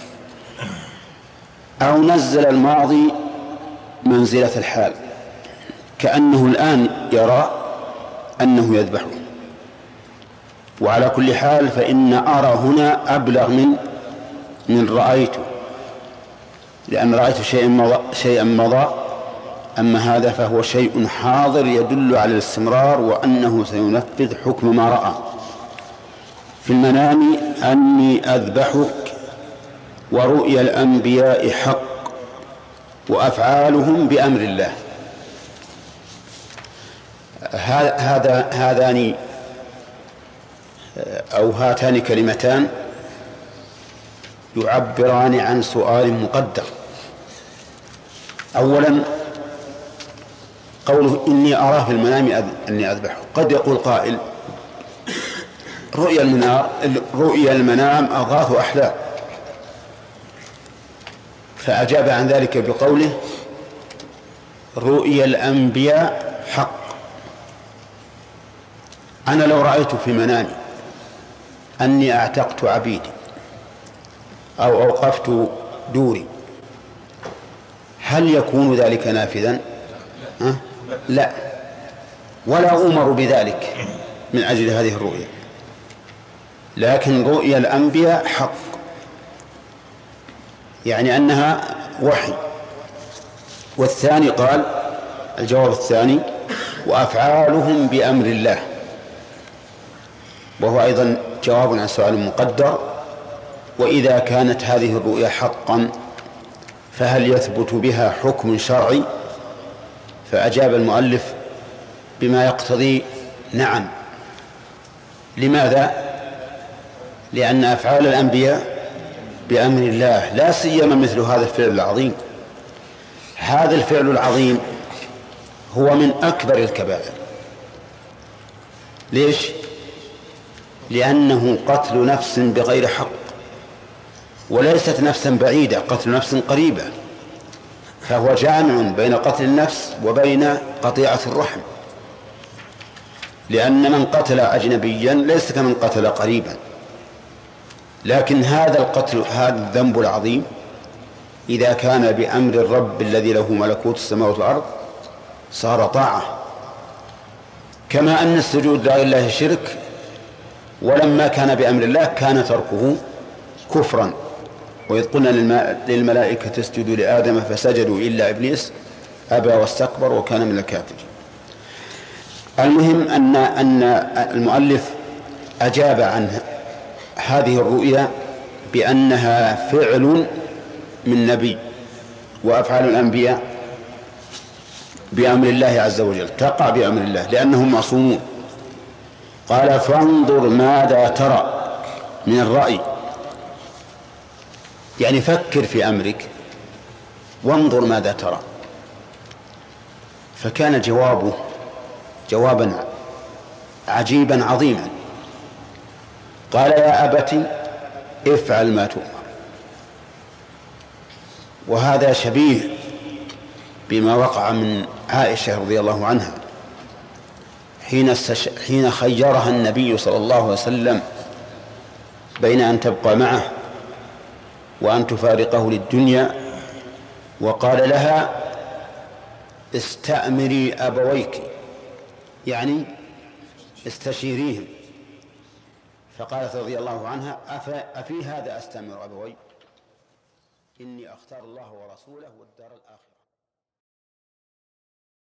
أو نزل الماضي منزلة الحال كأنه الآن يرى أنه يذبحه. وعلى كل حال فإن أرى هنا أبلغ من من رأيته، لأن رأيت شيئا مضى, شيئا مضى أما هذا فهو شيء حاضر يدل على الاستمرار وأنه سينفذ حكم ما رأى. في المنام أني أذبحك، ورؤيا الأنبياء حق وأفعالهم بأمر الله. هذا هذان أو هاتان كلمتان يعبران عن سؤال مقدر. أولا قوله إني أراه في المنام أني أذبحه، قد يقول قائل رؤيا المنام رؤيا المنام أضغاث أحلام، فأجاب عن ذلك بقوله رؤيا الأنبياء حق. أنا لو رأيت في منامي أني أعتقت عبيدي أو أوقفت دوري، هل يكون ذلك نافذا؟ أه؟ لا، ولا أمر بذلك من أجل هذه الرؤيا، لكن رؤيا الأنبياء حق، يعني أنها وحي. والثاني قال الجواب الثاني وأفعالهم بأمر الله، وهو أيضا جواب عن سؤال مقدر. وإذا كانت هذه الرؤيا حقا فهل يثبت بها حكم شرعي؟ فأجاب المؤلف بما يقتضي نعم. لماذا؟ لأن أفعال الأنبياء بأمر الله، لا سيما مثل هذا الفعل العظيم. هذا الفعل العظيم هو من أكبر الكبائر. ليش؟ لأنه قتل نفس بغير حق، وليست نفسا بعيدة، قتل نفس قريبة، فهو جامع بين قتل النفس وبين قطيعة الرحم، لأن من قتل أجنبيا ليس كمن قتل قريبا. لكن هذا القتل، هذا الذنب العظيم، إذا كان بأمر الرب الذي له ملكوت السماوات والأرض صار طاعة، كما أن السجود لغير الله شرك، ولما كان بأمر الله كان تركه كفرا. وإذ قلنا للملائكة اسجدوا لآدم فسجدوا إلا إبليس أبى واستكبر وكان من الكافرين. المهم أن أن المؤلف أجاب عن هذه الرؤيا بأنها فعل من نبي، وأفعال الأنبياء بأمر الله عز وجل، تقع بأمر الله لأنهم معصومون. قال فانظر ماذا ترى من الرأي، يعني فكر في أمرك وانظر ماذا ترى. فكان جوابه جوابا عجيبا عظيما. قال يا أبت افعل ما تؤمر. وهذا شبيه بما وقع من عائشة رضي الله عنها حين استش... حين خيرها النبي صلى الله عليه وسلم بين أن تبقى معه وأن تفارقه للدنيا، وقال لها استأمري أبويك، يعني استشيريهم فقالت رضي الله عنها: أفي هذا أستأمر أبوي؟ إني أختار الله ورسوله والدار الآخرة.